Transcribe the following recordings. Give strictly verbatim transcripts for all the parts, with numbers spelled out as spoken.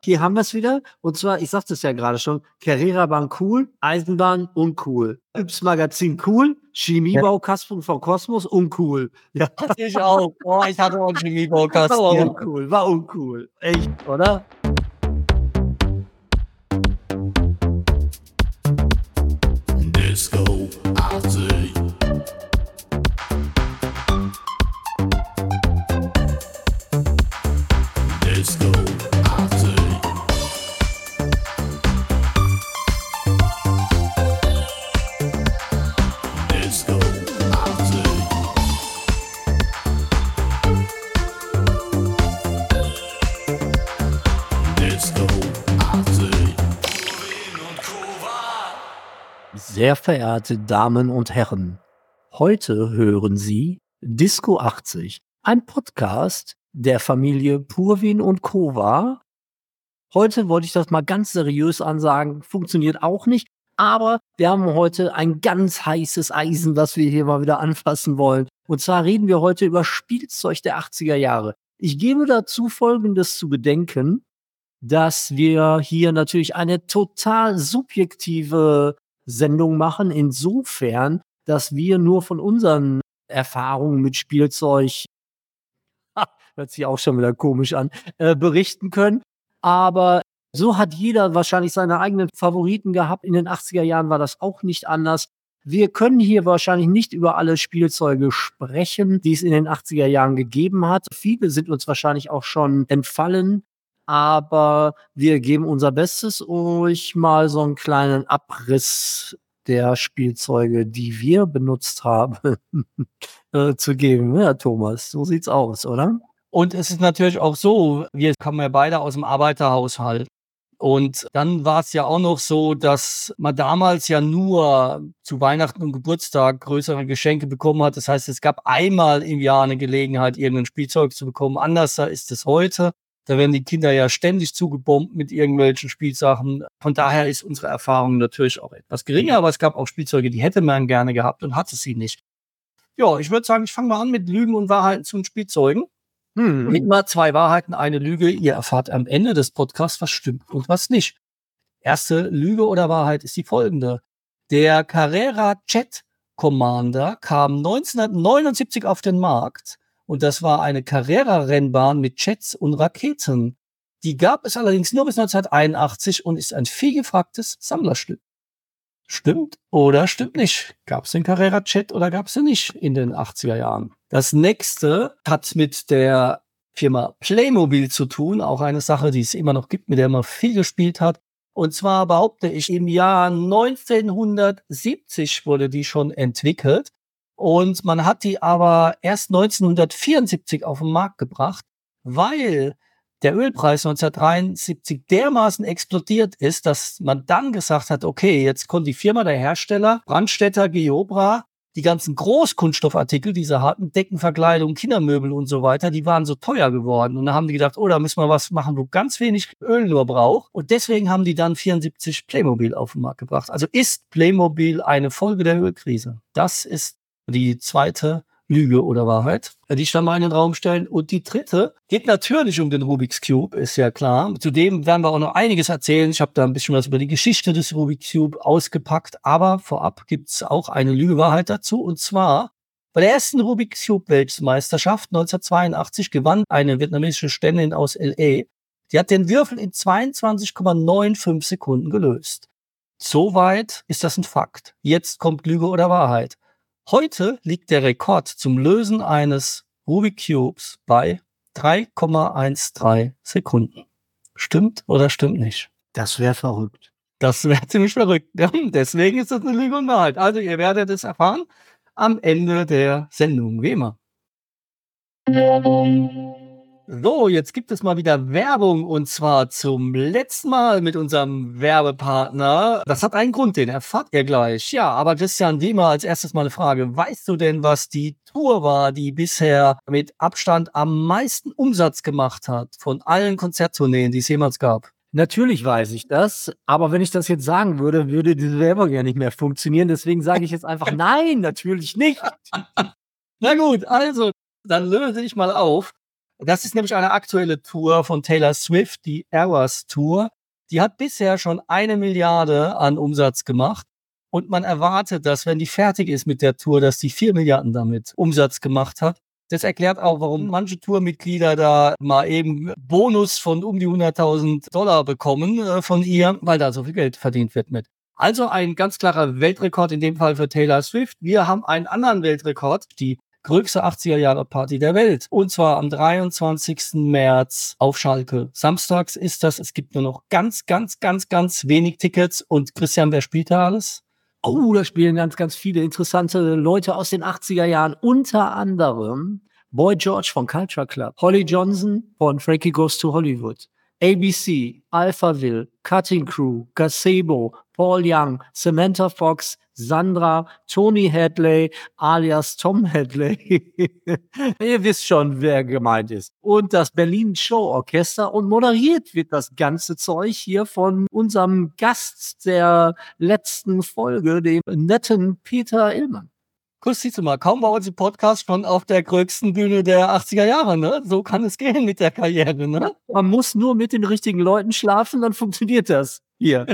Hier haben wir es wieder. Und zwar, ich sagte es ja gerade schon, Carrera-Bahn cool, Eisenbahn uncool. Yps-Magazin cool, Chemiebaukasten von Kosmos uncool. Ja, Hatte ich auch. Boah, ich hatte auch einen Chemiebaukasten. war Ja. uncool, war uncool. Echt, oder? Disco achtzig. Disco achtzig. Disco achtzig. Disco achtzig. Sehr verehrte Damen und Herren, heute hören Sie Disco achtzig, ein Podcast der Familie Purwin und Kova. Heute wollte ich das mal ganz seriös ansagen, funktioniert auch nicht, aber wir haben heute ein ganz heißes Eisen, das wir hier mal wieder anfassen wollen. Und zwar reden wir heute über Spielzeug der achtziger Jahre. Ich gebe dazu Folgendes zu bedenken, dass wir hier natürlich eine total subjektive Sendung machen, insofern, dass wir nur von unseren Erfahrungen mit Spielzeug, ha, hört sich auch schon wieder komisch an, äh, berichten können. Aber so hat jeder wahrscheinlich seine eigenen Favoriten gehabt. In den achtziger Jahren war das auch nicht anders. Wir können hier wahrscheinlich nicht über alle Spielzeuge sprechen, die es in den achtziger Jahren gegeben hat. Viele sind uns wahrscheinlich auch schon entfallen. Aber wir geben unser Bestes, euch mal so einen kleinen Abriss der Spielzeuge, die wir benutzt haben, äh, zu geben. Ja, Thomas, so sieht's aus, oder? Und es ist natürlich auch so, wir kommen ja beide aus dem Arbeiterhaushalt. Und dann war es ja auch noch so, dass man damals ja nur zu Weihnachten und Geburtstag größere Geschenke bekommen hat. Das heißt, es gab einmal im Jahr eine Gelegenheit, irgendein Spielzeug zu bekommen. Anders ist es heute. Da werden die Kinder ja ständig zugebombt mit irgendwelchen Spielsachen. Von daher ist unsere Erfahrung natürlich auch etwas geringer, aber es gab auch Spielzeuge, die hätte man gerne gehabt und hatte sie nicht. Ja, ich würde sagen, ich fange mal an mit Lügen und Wahrheiten zu den Spielzeugen. Hm. Immer zwei Wahrheiten, eine Lüge. Ihr erfahrt am Ende des Podcasts, was stimmt und was nicht. Erste Lüge oder Wahrheit ist die folgende. Der Carrera Jet Commander kam neunzehnhundertneunundsiebzig auf den Markt. Und das war eine Carrera-Rennbahn mit Jets und Raketen. Die gab es allerdings nur bis neunzehnhunderteinundachtzig und ist ein viel gefragtes Sammlerstück. Stimmt oder stimmt nicht? Gab es den Carrera-Jet oder gab es den nicht in den achtziger Jahren? Das nächste hat mit der Firma Playmobil zu tun. Auch eine Sache, die es immer noch gibt, mit der man viel gespielt hat. Und zwar behaupte ich, im Jahr neunzehnhundertsiebzig wurde die schon entwickelt. Und man hat die aber erst neunzehnhundertvierundsiebzig auf den Markt gebracht, weil der Ölpreis neunzehnhundertdreiundsiebzig dermaßen explodiert ist, dass man dann gesagt hat, okay, jetzt konnte die Firma, der Hersteller, Brandstätter, Geobra, die ganzen Großkunststoffartikel, diese harten Deckenverkleidung, Kindermöbel und so weiter, die waren so teuer geworden. Und dann haben die gedacht, oh, da müssen wir was machen, wo ganz wenig Öl nur braucht. Und deswegen haben die dann vierundsiebzig Playmobil auf den Markt gebracht. Also ist Playmobil eine Folge der Ölkrise? Das ist die zweite Lüge oder Wahrheit, die ich dann mal in den Raum stellen. Und die dritte geht natürlich um den Rubik's Cube, ist ja klar. Zudem werden wir auch noch einiges erzählen. Ich habe da ein bisschen was über die Geschichte des Rubik's Cube ausgepackt. Aber vorab gibt's auch eine Lüge-Wahrheit dazu. Und zwar bei der ersten Rubik's Cube-Weltmeisterschaft neunzehnhundertzweiundachtzig gewann eine vietnamesische Ständin aus L A. Die hat den Würfel in zweiundzwanzig Komma fünfundneunzig Sekunden gelöst. Soweit ist das ein Fakt. Jetzt kommt Lüge oder Wahrheit. Heute liegt der Rekord zum Lösen eines Rubik's Cubes bei drei Komma dreizehn Sekunden. Stimmt oder stimmt nicht? Das wäre verrückt. Das wäre ziemlich verrückt. Ja, deswegen ist das eine Lüge und Wahrheit. Also ihr werdet es erfahren am Ende der Sendung, wie immer. So, jetzt gibt es mal wieder Werbung und zwar zum letzten Mal mit unserem Werbepartner. Das hat einen Grund, den erfahrt ihr gleich. Ja, aber Christian, wie immer als erstes mal eine Frage. Weißt du denn, was die Tour war, die bisher mit Abstand am meisten Umsatz gemacht hat von allen Konzerttourneen, die es jemals gab? Natürlich weiß ich das, aber wenn ich das jetzt sagen würde, würde diese Werbung ja nicht mehr funktionieren. Deswegen sage ich jetzt einfach, nein, natürlich nicht. Na gut, also, dann löse ich mal auf. Das ist nämlich eine aktuelle Tour von Taylor Swift, die Eras Tour. Die hat bisher schon eine Milliarde an Umsatz gemacht. Und man erwartet, dass, wenn die fertig ist mit der Tour, dass die vier Milliarden damit Umsatz gemacht hat. Das erklärt auch, warum manche Tourmitglieder da mal eben Bonus von um die hunderttausend Dollar bekommen äh, von ihr, weil da so viel Geld verdient wird mit. Also ein ganz klarer Weltrekord in dem Fall für Taylor Swift. Wir haben einen anderen Weltrekord, die größte achtziger-Jahre-Party der Welt. Und zwar am dreiundzwanzigsten März auf Schalke. Samstags ist das. Es gibt nur noch ganz, ganz, ganz, ganz wenig Tickets. Und Christian, wer spielt da alles? Oh, da spielen ganz, ganz viele interessante Leute aus den achtziger Jahren. Unter anderem Boy George von Culture Club, Holly Johnson von Frankie Goes to Hollywood, A B C, Alphaville, Cutting Crew, Gazebo, Paul Young, Samantha Fox, Sandra, Tony Hadley alias Tom Hadley. Ihr wisst schon, wer gemeint ist. Und das Berlin Show Orchester, und moderiert wird das ganze Zeug hier von unserem Gast der letzten Folge, dem netten Peter Illmann. Kurz siehst du mal, kaum bei uns im Podcast schon auf der größten Bühne der achtziger Jahre, ne? So kann es gehen mit der Karriere, ne? Man muss nur mit den richtigen Leuten schlafen, dann funktioniert das. Hier.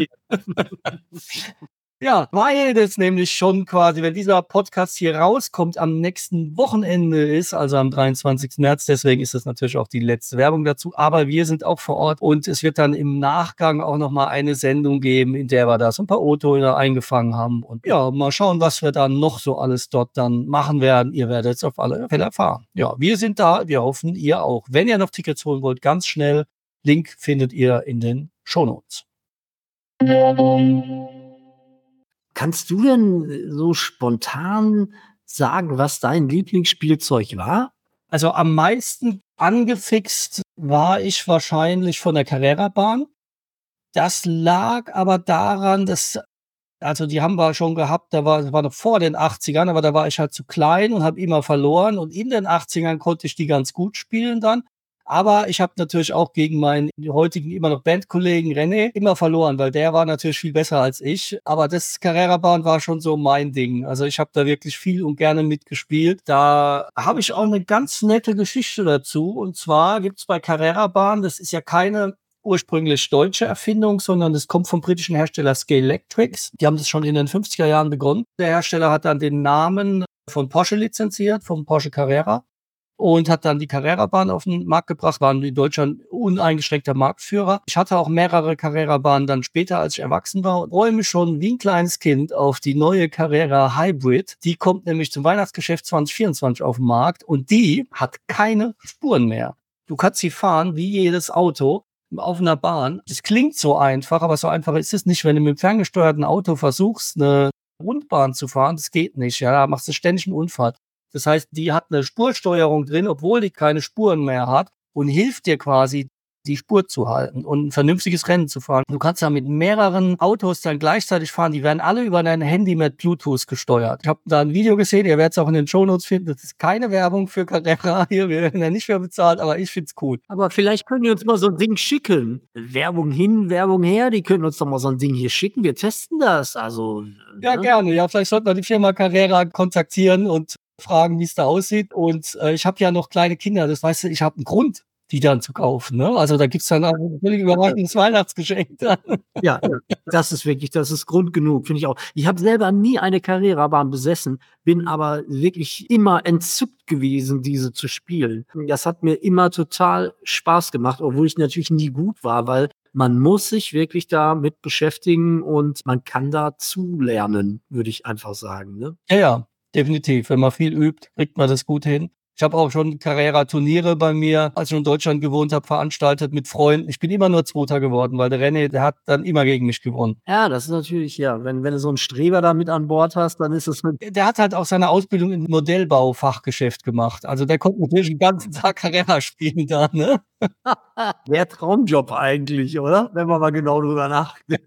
Ja, weil das nämlich schon quasi, wenn dieser Podcast hier rauskommt, am nächsten Wochenende ist, also am dreiundzwanzigsten März, deswegen ist das natürlich auch die letzte Werbung dazu, aber wir sind auch vor Ort und es wird dann im Nachgang auch nochmal eine Sendung geben, in der wir da so ein paar O-Töne eingefangen haben und ja, mal schauen, was wir dann noch so alles dort dann machen werden. Ihr werdet es auf alle Fälle erfahren. Ja, wir sind da, wir hoffen, ihr auch. Wenn ihr noch Tickets holen wollt, ganz schnell, Link findet ihr in den Shownotes. Kannst du denn so spontan sagen, was dein Lieblingsspielzeug war? Also am meisten angefixt war ich wahrscheinlich von der Carrera-Bahn. Das lag aber daran, dass, also die haben wir schon gehabt, da war, das war noch vor den achtzigern, aber da war ich halt zu klein und habe immer verloren. Und in den achtzigern konnte ich die ganz gut spielen dann. Aber ich habe natürlich auch gegen meinen heutigen immer noch Bandkollegen René immer verloren, weil der war natürlich viel besser als ich. Aber das Carrera-Bahn war schon so mein Ding. Also ich habe da wirklich viel und gerne mitgespielt. Da habe ich auch eine ganz nette Geschichte dazu. Und zwar gibt's bei Carrera-Bahn, das ist ja keine ursprünglich deutsche Erfindung, sondern das kommt vom britischen Hersteller Scalextric. Die haben das schon in den fünfziger Jahren begonnen. Der Hersteller hat dann den Namen von Porsche lizenziert, vom Porsche Carrera. Und hat dann die Carrera-Bahn auf den Markt gebracht, waren in Deutschland uneingeschränkter Marktführer. Ich hatte auch mehrere Carrera-Bahnen dann später, als ich erwachsen war, und freue mich schon wie ein kleines Kind auf die neue Carrera Hybrid. Die kommt nämlich zum Weihnachtsgeschäft zwanzig vierundzwanzig auf den Markt und die hat keine Spuren mehr. Du kannst sie fahren wie jedes Auto auf einer Bahn. Es klingt so einfach, aber so einfach ist es nicht. Wenn du mit dem ferngesteuerten Auto versuchst, eine Rundbahn zu fahren, das geht nicht. Ja, da machst du ständig einen Unfall. Das heißt, die hat eine Spursteuerung drin, obwohl die keine Spuren mehr hat und hilft dir quasi, die Spur zu halten und ein vernünftiges Rennen zu fahren. Du kannst da mit mehreren Autos dann gleichzeitig fahren. Die werden alle über dein Handy mit Bluetooth gesteuert. Ich habe da ein Video gesehen, ihr werdet es auch in den Shownotes finden. Das ist keine Werbung für Carrera hier, wir werden ja nicht mehr bezahlt, aber ich find's cool. Aber vielleicht können die uns mal so ein Ding schicken. Werbung hin, Werbung her, die können uns doch mal so ein Ding hier schicken. Wir testen das. Also Ja, ne? gerne. Ja, vielleicht sollten wir die Firma Carrera kontaktieren und fragen, wie es da aussieht. Und äh, ich habe ja noch kleine Kinder, das weißt du, ich habe einen Grund, die dann zu kaufen. Ne? Also da gibt's dann auch ein völlig überraschendes Weihnachtsgeschenk dann. Ja, das ist wirklich, das ist Grund genug, finde ich auch. Ich habe selber nie eine Carrera-Bahn besessen, bin aber wirklich immer entzückt gewesen, diese zu spielen. Das hat mir immer total Spaß gemacht, obwohl ich natürlich nie gut war, weil man muss sich wirklich damit beschäftigen und man kann dazu lernen, würde ich einfach sagen. Ne? Ja, ja, definitiv. Wenn man viel übt, kriegt man das gut hin. Ich habe auch schon Carrera-Turniere bei mir, als ich in Deutschland gewohnt habe, veranstaltet mit Freunden. Ich bin immer nur Zweiter geworden, weil der René, der hat dann immer gegen mich gewonnen. Ja, das ist natürlich, ja, wenn, wenn du so einen Streber da mit an Bord hast, dann ist es mit. Der hat halt auch seine Ausbildung im Modellbau-Fachgeschäft gemacht. Also der konnte natürlich den ganzen Tag Carrera spielen da, ne? Der Traumjob eigentlich, oder? Wenn man mal genau drüber nachdenkt.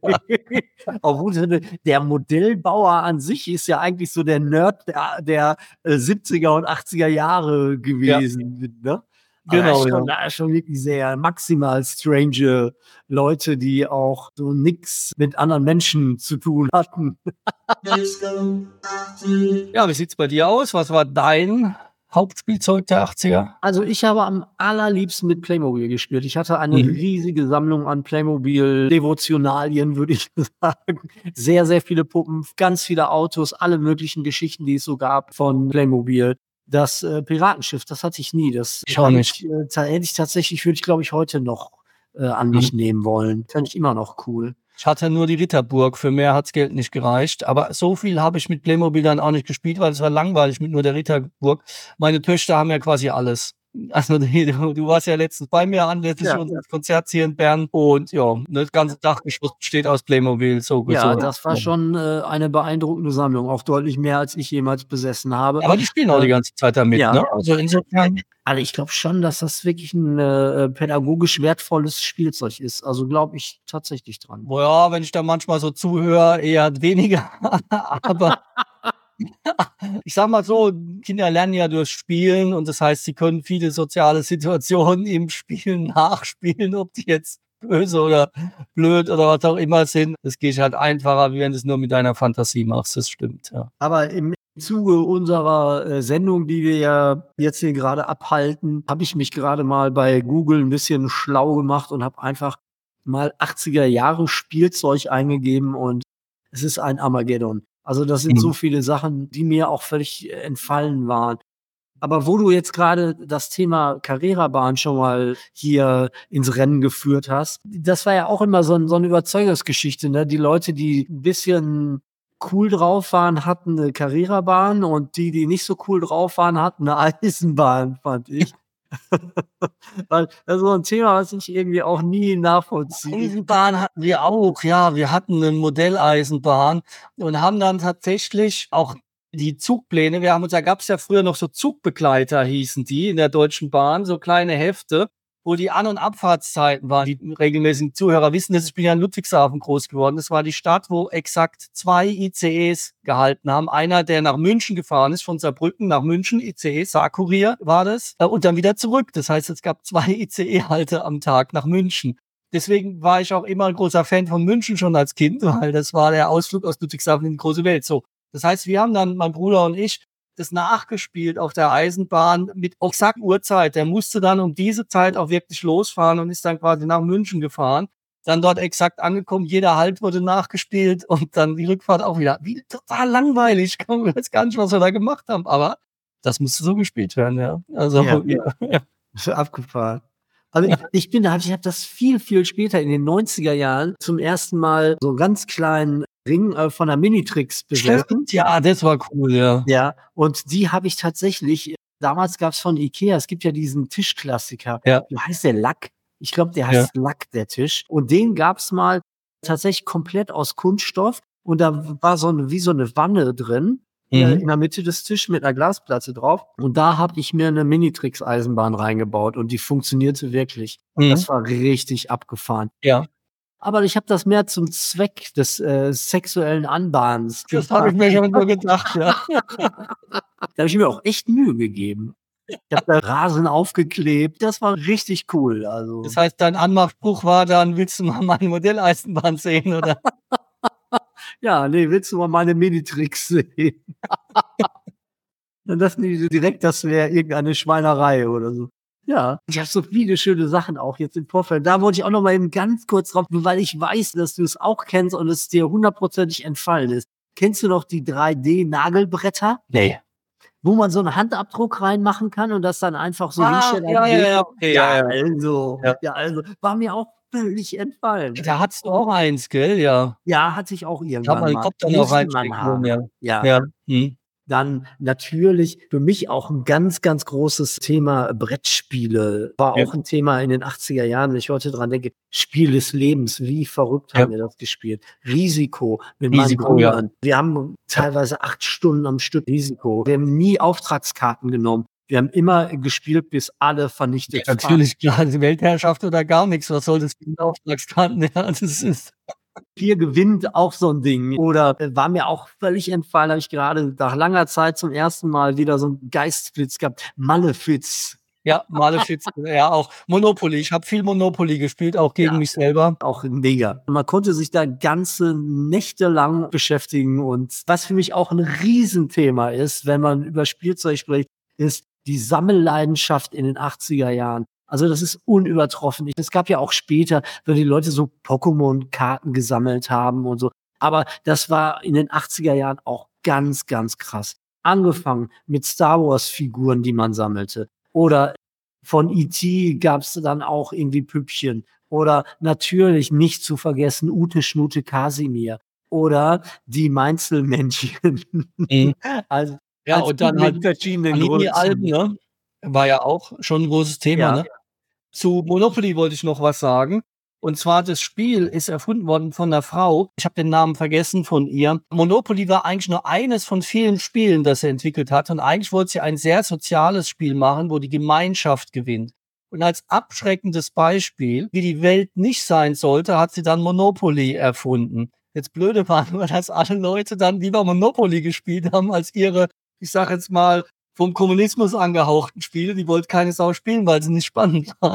Obwohl der Modellbauer an sich ist ja eigentlich so der Nerd der, der äh, siebziger und achtziger Jahre gewesen. Ja. Ne? Genau, schon, ja. schon wirklich sehr maximal strange Leute, die auch so nix mit anderen Menschen zu tun hatten. Ja, wie sieht's bei dir aus? Was war dein Hauptspielzeug der achtziger? Also, ich habe am allerliebsten mit Playmobil gespielt. Ich hatte eine Mhm. riesige Sammlung an Playmobil-Devotionalien, würde ich sagen. Sehr, sehr viele Puppen, ganz viele Autos, alle möglichen Geschichten, die es so gab von Playmobil. Das, äh, Piratenschiff, das hatte ich nie. Das Ich auch habe nicht. ich, äh, ta hätte ich tatsächlich würde ich, glaube ich, heute noch, äh, an Mhm. mich nehmen wollen. Fände ich immer noch cool. Ich hatte nur die Ritterburg, für mehr hat's Geld nicht gereicht. Aber so viel habe ich mit Playmobil dann auch nicht gespielt, weil es war langweilig mit nur der Ritterburg. Meine Töchter haben ja quasi alles. Also, die du du warst ja letztens bei mir anlässlich Ja. unseres Konzerts hier in Bern und ja, ne, das ganze Dachgeschoss besteht aus Playmobil, so Ja, so das war ja. schon, äh, eine beeindruckende Sammlung, auch deutlich mehr, als ich jemals besessen habe. Aber die spielen auch die Äh, ganze Zeit damit, ja. ne? Also, insofern Also, ich glaube schon, dass das wirklich 'n, äh, pädagogisch wertvolles Spielzeug ist. Also, glaube ich tatsächlich dran. Ja, wenn ich da manchmal so zuhöre, eher weniger. Aber ich sage mal so, Kinder lernen ja durch Spielen und das heißt, sie können viele soziale Situationen im Spielen nachspielen, ob die jetzt böse oder blöd oder was auch immer sind. Das geht halt einfacher, wie wenn du's nur mit deiner Fantasie machst. Das stimmt, ja. Aber im Zuge unserer, äh, Sendung, die wir ja jetzt hier grade abhalten, habe ich mich grade mal bei Google 'n bisschen schlau gemacht und habe einfach mal achtziger Jahre Spielzeug eingegeben und es ist ein Armageddon. Also, das sind so Mhm. viele Sachen, die mir auch völlig, äh, entfallen waren. Aber wo du jetzt grade das Thema Carrera-Bahn schon mal hier ins Rennen geführt hast, das war ja auch immer so 'n so 'ne Überzeugungsgeschichte, ne? Die Leute, die 'n bisschen cool drauf waren, hatten 'ne Carrera-Bahn und die, die nicht so cool drauf waren, hatten 'ne Eisenbahn, fand ich. Weil das ist so 'n Thema, was ich irgendwie auch nie nachvollziehen Eisenbahn hatten wir auch, ja. Wir hatten 'ne Modelleisenbahn und haben dann tatsächlich auch die Zugpläne wir haben uns da gab's ja früher noch so Zugbegleiter, hießen die in der Deutschen Bahn, so kleine Hefte, wo die An und Abfahrtszeiten waren. Die regelmäßigen Zuhörer wissen das, ich bin ja in Ludwigshafen groß geworden. Das war die Stadt, wo exakt zwei I C Es gehalten haben. Einer, der nach München gefahren ist, von Saarbrücken nach München, I C E, Saarkurier war das, äh, und dann wieder zurück. Das heißt, es gab zwei I C E-Halte am Tag nach München. Deswegen war ich auch immer 'n großer Fan von München schon als Kind, weil das war der Ausflug aus Ludwigshafen in die große Welt, so. Das heißt, wir haben dann, mein Bruder und ich, das nachgespielt auf der Eisenbahn mit exakt Uhrzeit. Der musste dann um diese Zeit auch wirklich losfahren und ist dann quasi nach München gefahren. Dann dort exakt angekommen, jeder Halt wurde nachgespielt und dann die Rückfahrt auch wieder. Wie total langweilig. Ich weiß gar nicht, was wir da gemacht haben, aber das musste so gespielt werden, ja. Also, Ja. ja, ja. Abgefahren. Also, ich ich bin da ich habe das viel, viel später in den neunziger Jahren zum ersten Mal so 'n ganz kleinen Ring, äh, von der Minitrix besessen. Stimmt, ja, das war cool, ja. Ja, und die habe ich tatsächlich damals gab's von IKEA es gibt ja diesen Tischklassiker. Ja. Wie heißt der? Lack? Ich glaube, der Ja. heißt Lack, der Tisch. Und den gab's mal tatsächlich komplett aus Kunststoff und da w war so 'ne wie so 'ne Wanne drin, äh, Mhm. in der Mitte des Tisches mit 'ner Glasplatte drauf. Und da habe ich mir 'ne Minitrix-Eisenbahn reingebaut und die funktionierte wirklich. Mhm. Das war richtig abgefahren. Ja. Aber ich habe das mehr zum Zweck des, äh, sexuellen Anbahnens Das habe ich mir gemacht. schon so gedacht, ja. Da habe ich mir auch echt Mühe gegeben. Ich habe da Rasen aufgeklebt. Das war richtig cool, also. Das heißt, dein Anmachspruch war dann: „Willst du mal meine Modelleisenbahn sehen“, oder? Ja, ne, willst du mal meine Minitrix sehen? Dann dachten die direkt, das wäre irgendeine Schweinerei oder so. Ja, ich habe so viele schöne Sachen auch jetzt im Vorfeld. Da wollte ich auch noch mal eben ganz kurz drauf, nur weil ich weiß, dass du's auch kennst und es dir hundertprozentig entfallen ist. Kennst du noch die drei D-Nagelbretter? Ne. Wo man so 'n Handabdruck reinmachen kann und das dann einfach so Ah, hinstellt ja, ans ja, Bild? ja, okay, Ja, ja, ja. also Ja. ja, also, war mir auch völlig entfallen. Da hattest du auch eins, gell? Ja. Ja, hatte ich auch Ich habe irgendwann mal den mal. Kopf da noch Musste man reinstecken haben. wollen, ja. Ja. Ja, mhm. Dann natürlich für mich auch 'n ganz, ganz großes Thema Brettspiele. War Ja. auch 'n Thema in den achtziger Jahren, wenn ich heute dran denke. Spiel des Lebens, wie verrückt Ja. haben wir das gespielt. Risiko mit meinen Risiko, ja. Brüdern. Wir haben teilweise acht Stunden am Stück Risiko. Wir haben nie Auftragskarten genommen. Wir haben immer gespielt, bis alle vernichtet Ja, natürlich, klar, die Weltherrschaft oder gar nix. Was soll das mit Auftragskarten? Ja, das ist Vier gewinnt, auch so 'n Ding. Oder, äh, war mir auch völlig entfallen, habe ich gerade nach langer Zeit zum ersten Mal wieder so 'n Geistesblitz gehabt. Malefiz. Ja, Malefiz, ja auch. Monopoly. Ich habe viel Monopoly gespielt, auch gegen Ja. mich selber. Auch mega. Man konnte sich da ganze Nächte lang beschäftigen und was für mich auch 'n Riesenthema ist, wenn man über Spielzeug spricht, ist die Sammelleidenschaft in den achtziger Jahren. Also das ist unübertroffen. Es gab ja auch später, wenn die Leute so Pokémon-Karten gesammelt haben und so. Aber das war in den achtziger Jahren auch ganz, ganz krass. Angefangen mit Star Wars-Figuren, die man sammelte. Oder von E T gab es dann auch irgendwie Püppchen. Oder natürlich nicht zu vergessen Ute Schnute Kasimir. Oder die Mainzelmännchen. Mhm. Also Ja, als und dann mit halt verschiedenen Panini-Alben, Größen. ne? War ja auch schon 'n großes Thema, Ja. ne? Zu Monopoly wollte ich noch was sagen. Und zwar, das Spiel ist erfunden worden von 'ner Frau. Ich habe den Namen vergessen von ihr. Monopoly war eigentlich nur eines von vielen Spielen, das sie entwickelt hat. Und eigentlich wollte sie ein sehr soziales Spiel machen, wo die Gemeinschaft gewinnt. Und als abschreckendes Beispiel, wie die Welt nicht sein sollte, hat sie dann Monopoly erfunden. Jetzt blöde war nur, dass alle Leute dann lieber Monopoly gespielt haben als ihre, ich sage jetzt mal, vom Kommunismus angehauchten Spiele. Die wollte keine Sau spielen, weil sie nicht spannend waren.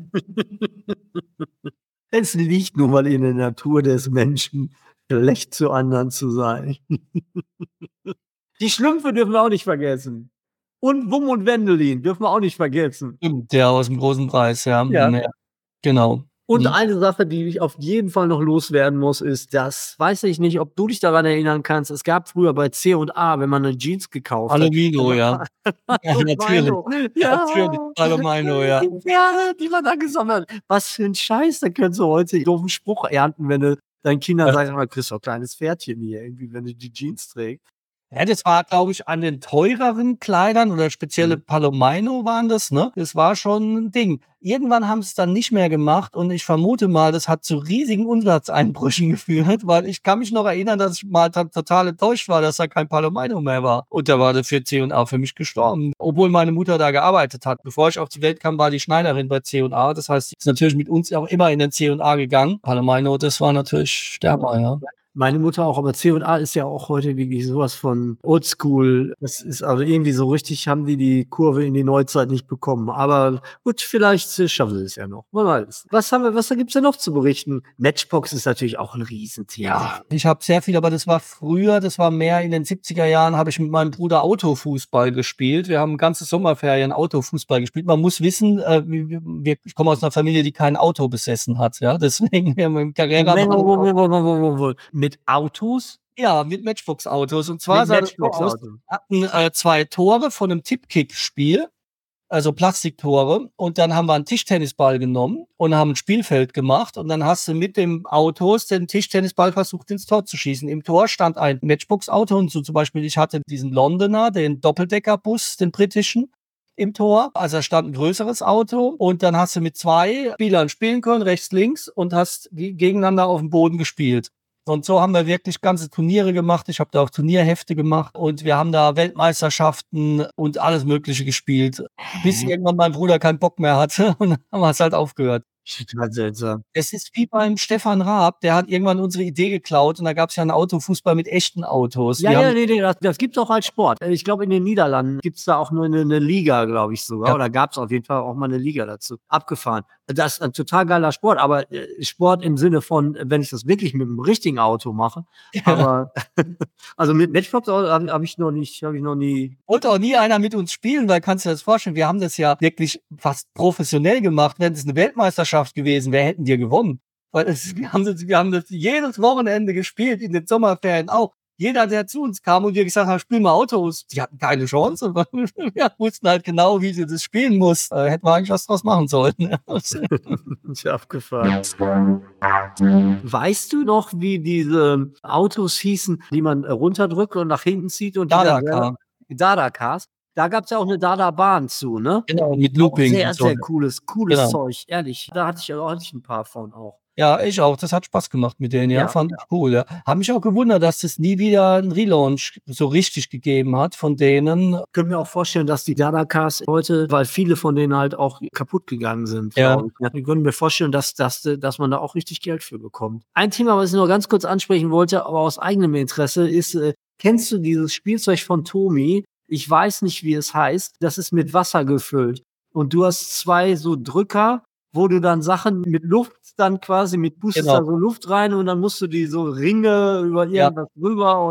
Es liegt nun mal in der Natur des Menschen, schlecht zu anderen zu sein. Die Schlümpfe dürfen wir auch nicht vergessen. Und Wum und Wendelin dürfen wir auch nicht vergessen. Stimmt, der aus dem großen Preis, ja. Ja. Ja, genau. Und Mhm. eine Sache, die ich auf jeden Fall noch loswerden muss, ist, das weiß ich nicht, ob du dich daran erinnern kannst. Es gab früher bei C und A, wenn man 'ne Jeans gekauft hat. Palomino, ja. Ja, natürlich. Palomino. Ja. Natürlich, Palomino, ja. Die Pferde, die man da gesammelt hat. Was für 'n Scheiß, da könntest du heute 'n doofen Spruch ernten, wenn du deinen Kindern Ja. sagst: „Sag mal, kriegst doch 'n kleines Pferdchen hier irgendwie, wenn du die Jeans trägst." Ja, das war, glaube ich, an den teureren Kleidern oder spezielle Mhm. Palomino waren das, ne? Das war schon 'n Ding. Irgendwann haben sie's dann nicht mehr gemacht und ich vermute mal, das hat zu riesigen Umsatzeinbrüchen geführt, weil ich kann mich noch erinnern, dass ich mal ta total enttäuscht war, dass da kein Palomino mehr war. Und da war der für C und A für mich gestorben, obwohl meine Mutter da gearbeitet hat. Bevor ich auf die Welt kam, war die Schneiderin bei C und A. Das heißt, sie ist natürlich mit uns auch immer in den C und A gegangen. Palomino, das war natürlich der Hammer, ja. Meine Mutter auch, aber C und A ist ja auch heute wirklich so was von oldschool. Das ist also irgendwie so richtig haben die die Kurve in die Neuzeit nicht bekommen. Aber gut, vielleicht, äh, schaffen sie es ja noch. Man weiß. Was haben wir was gibt's denn noch zu berichten? Matchbox ist natürlich auch 'n Riesenthema. Ja, ich habe sehr viel, aber das war früher, das war mehr in den siebziger Jahren, habe ich mit meinem Bruder Autofußball gespielt. Wir haben ganze Sommerferien Autofußball gespielt. Man muss wissen, äh, wir wir ich komme aus 'ner Familie, die kein Auto besessen hat, ja. Deswegen wir haben im Carrera Mit Autos? Ja, mit Matchbox-Autos. Und zwar Mit sah das so aus, Matchbox-Autos. wir hatten, äh, zwei Tore von 'nem Tippkick-Spiel, also Plastiktore. Und dann haben wir 'n Tischtennisball genommen und haben 'n Spielfeld gemacht. Und dann hast du mit dem Autos den Tischtennisball versucht, ins Tor zu schießen. Im Tor stand ein Matchbox-Auto und so zum Beispiel, ich hatte diesen Londoner, den Doppeldeckerbus, den britischen, im Tor. Also da stand 'n größeres Auto und dann hast du mit zwei Spielern spielen können, rechts, links und hast ge gegeneinander aufm Boden gespielt. Und so haben wir wirklich ganze Turniere gemacht. Ich habe da auch Turnierhefte gemacht und wir haben da Weltmeisterschaften und alles Mögliche gespielt, bis Hä? irgendwann mein Bruder keinen Bock mehr hatte und dann haben wir's halt aufgehört. Total seltsam. Es ist wie beim Stefan Raab, der hat irgendwann unsere Idee geklaut und da gab's ja 'n Autofußball mit echten Autos. Ja, Wir ja, haben ne, ne, das das gibt's auch als Sport. Äh, ich glaube, in den Niederlanden gibt's da auch nur 'ne 'ne Liga, glaube ich sogar. Ja. Oder gab's auf jeden Fall auch mal 'ne Liga dazu. Abgefahren. Das ist 'n total geiler Sport, aber, äh, Sport im Sinne von, wenn ich das wirklich mit 'm richtigen Auto mache. Ja. Aber also mit Matchbox Auto habe habe ich noch nicht habe ich noch nie Wollte auch nie einer mit uns spielen, weil kannst dir das vorstellen, wir haben das ja wirklich fast professionell gemacht. Wenn es 'ne Weltmeisterschaft gewesen wäre, hätten wir gewonnen. Weil es wir haben das wir haben das jedes Wochenende gespielt, in den Sommerferien auch. Jeder, der zu uns kam und wir gesagt haben: „Spiel mal Autos", die hatten keine Chance, weil wir wussten halt genau, wie sie das spielen mussten. Äh, hätten wir eigentlich was draus machen sollen, ja. Ist ja abgefahren. Weißt du noch, wie diese Autos hießen, die man, äh, runterdrückt und nach hinten zieht und die dann selber Dada-Car. Dada-Cars? Da gab's ja auch 'ne Dada-Bahn zu, ne? Genau, mit Auch Looping sehr, und so. sehr cooles cooles Genau. Zeug, ehrlich. Da hatte ich ja hatte ich 'n paar von auch. Ja, ich auch. Das hat Spaß gemacht mit denen, ja, Ja, fand ja. ich cool, ja. Habe mich auch gewundert, dass es nie wieder 'n Relaunch so richtig gegeben hat von denen. Könnte mir auch vorstellen, dass die Dada-Cars heute weil viele von denen halt auch kaputt gegangen sind, Ja. glaube ich. Ja, ich könnte mir vorstellen, dass dass dass man da auch richtig Geld für bekommt. Ein Thema, was ich nur ganz kurz ansprechen wollte, aber aus eigenem Interesse, ist, äh, kennst du dieses Spielzeug von Tomy? Ich weiß nicht, wie es heißt. Das ist mit Wasser gefüllt. Und du hast zwei so Drücker, wo du dann Sachen mit Luft dann quasi mit pustest Genau. da so Luft rein und dann musst du die so Ringe über Ja. irgendwas drüber oder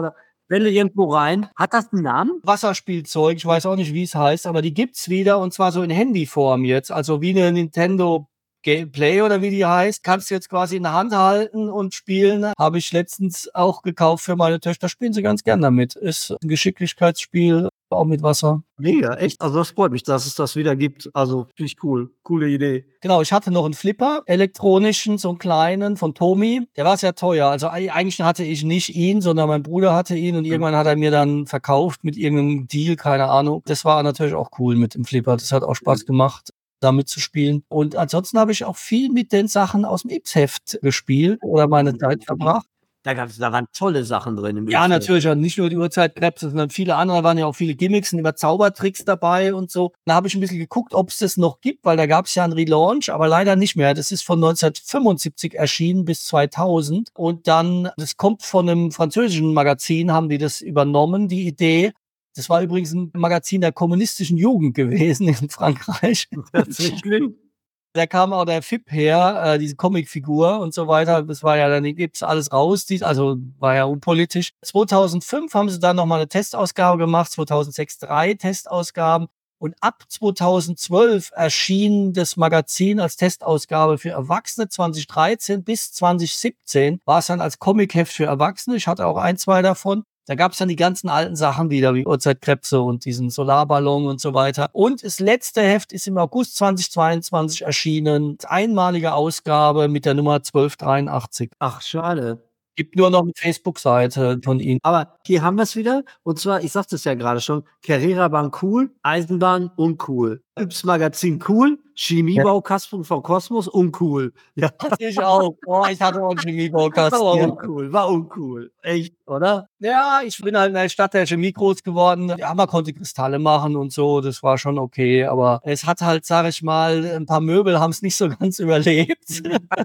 Bälle irgendwo rein. Hat das einen Namen? Wasserspielzeug, ich weiß auch nicht, wie es heißt, aber die gibt's wieder und zwar so in Handyform jetzt. Also wie eine Nintendo Play oder wie die heißt, kannst du jetzt quasi in der Hand halten und spielen. Habe ich letztens auch gekauft für meine Töchter. Spielen sie ganz gern damit. Ist ein Geschicklichkeitsspiel, auch mit Wasser. Mega, echt. Also das freut mich, dass es das wieder gibt. Also finde ich cool. Coole Idee. Genau, ich hatte noch einen Flipper, elektronischen, so einen kleinen von Tomy. Der war sehr teuer. Also eigentlich hatte ich nicht ihn, sondern mein Bruder hatte ihn und irgendwann hat er mir dann verkauft mit irgendeinem Deal, keine Ahnung. Das war natürlich auch cool mit dem Flipper. Das hat auch Spaß gemacht, damit zu spielen. Und ansonsten habe ich auch viel mit den Sachen aus dem Ips-Heft gespielt oder meine Zeit verbracht. Da gab es, da waren tolle Sachen drin. Im Ja, Ips-Heft. natürlich. Und nicht nur die Uhrzeitkrebse, sondern viele andere, waren ja auch viele Gimmicks und immer Zaubertricks dabei und so. Da habe ich ein bisschen geguckt, ob es das noch gibt, weil da gab es ja einen Relaunch, aber leider nicht mehr. Das ist von neunzehnhundertfünfundsiebzig erschienen bis zweitausend. Und dann, das kommt von einem französischen Magazin, haben die das übernommen, die Idee. Das war übrigens ein Magazin der kommunistischen Jugend gewesen in Frankreich. Tatsächlich. Da kam auch der F I P her, äh, diese Comicfigur und so weiter. Das war ja dann, gibt's alles raus, dies, also war ja unpolitisch. zweitausendfünf haben sie dann nochmal eine Testausgabe gemacht, zweitausendsechs drei Testausgaben. Und ab zweitausendzwölf erschien das Magazin als Testausgabe für Erwachsene. zweitausenddreizehn bis zweitausendsiebzehn war es dann als Comicheft für Erwachsene. Ich hatte auch ein, zwei davon. Da gab es dann die ganzen alten Sachen wieder, wie Uhrzeitkrebse und diesen Solarballon und so weiter. Und das letzte Heft ist im August zweitausendzweiundzwanzig erschienen. Einmalige Ausgabe mit der Nummer zwölf dreiundachtzig. Ach, schade. Gibt nur noch eine Facebook-Seite von Ihnen. Aber hier haben wir es wieder. Und zwar, ich sagte es ja gerade schon, Carrera-Bahn cool, Eisenbahn uncool. Yps-Magazin cool, Chemiebaukasten von Kosmos uncool. Ja, Hatte ich auch. Boah, ich hatte auch einen Chemiebaukasten. war Ja. uncool, war uncool. Echt, oder? Ja, ich bin halt in der Stadt der Chemie groß geworden. Ja, man konnte Kristalle machen und so, das war schon okay. Aber es hat halt, sag ich mal, ein paar Möbel haben es nicht so ganz überlebt.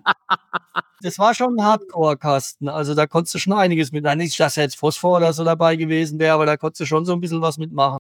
Das war schon ein Hardcore-Kasten. Also da konntest du schon einiges mit. Nicht, dass jetzt Phosphor oder so dabei gewesen wäre, aber da konntest du schon so ein bisschen was mitmachen.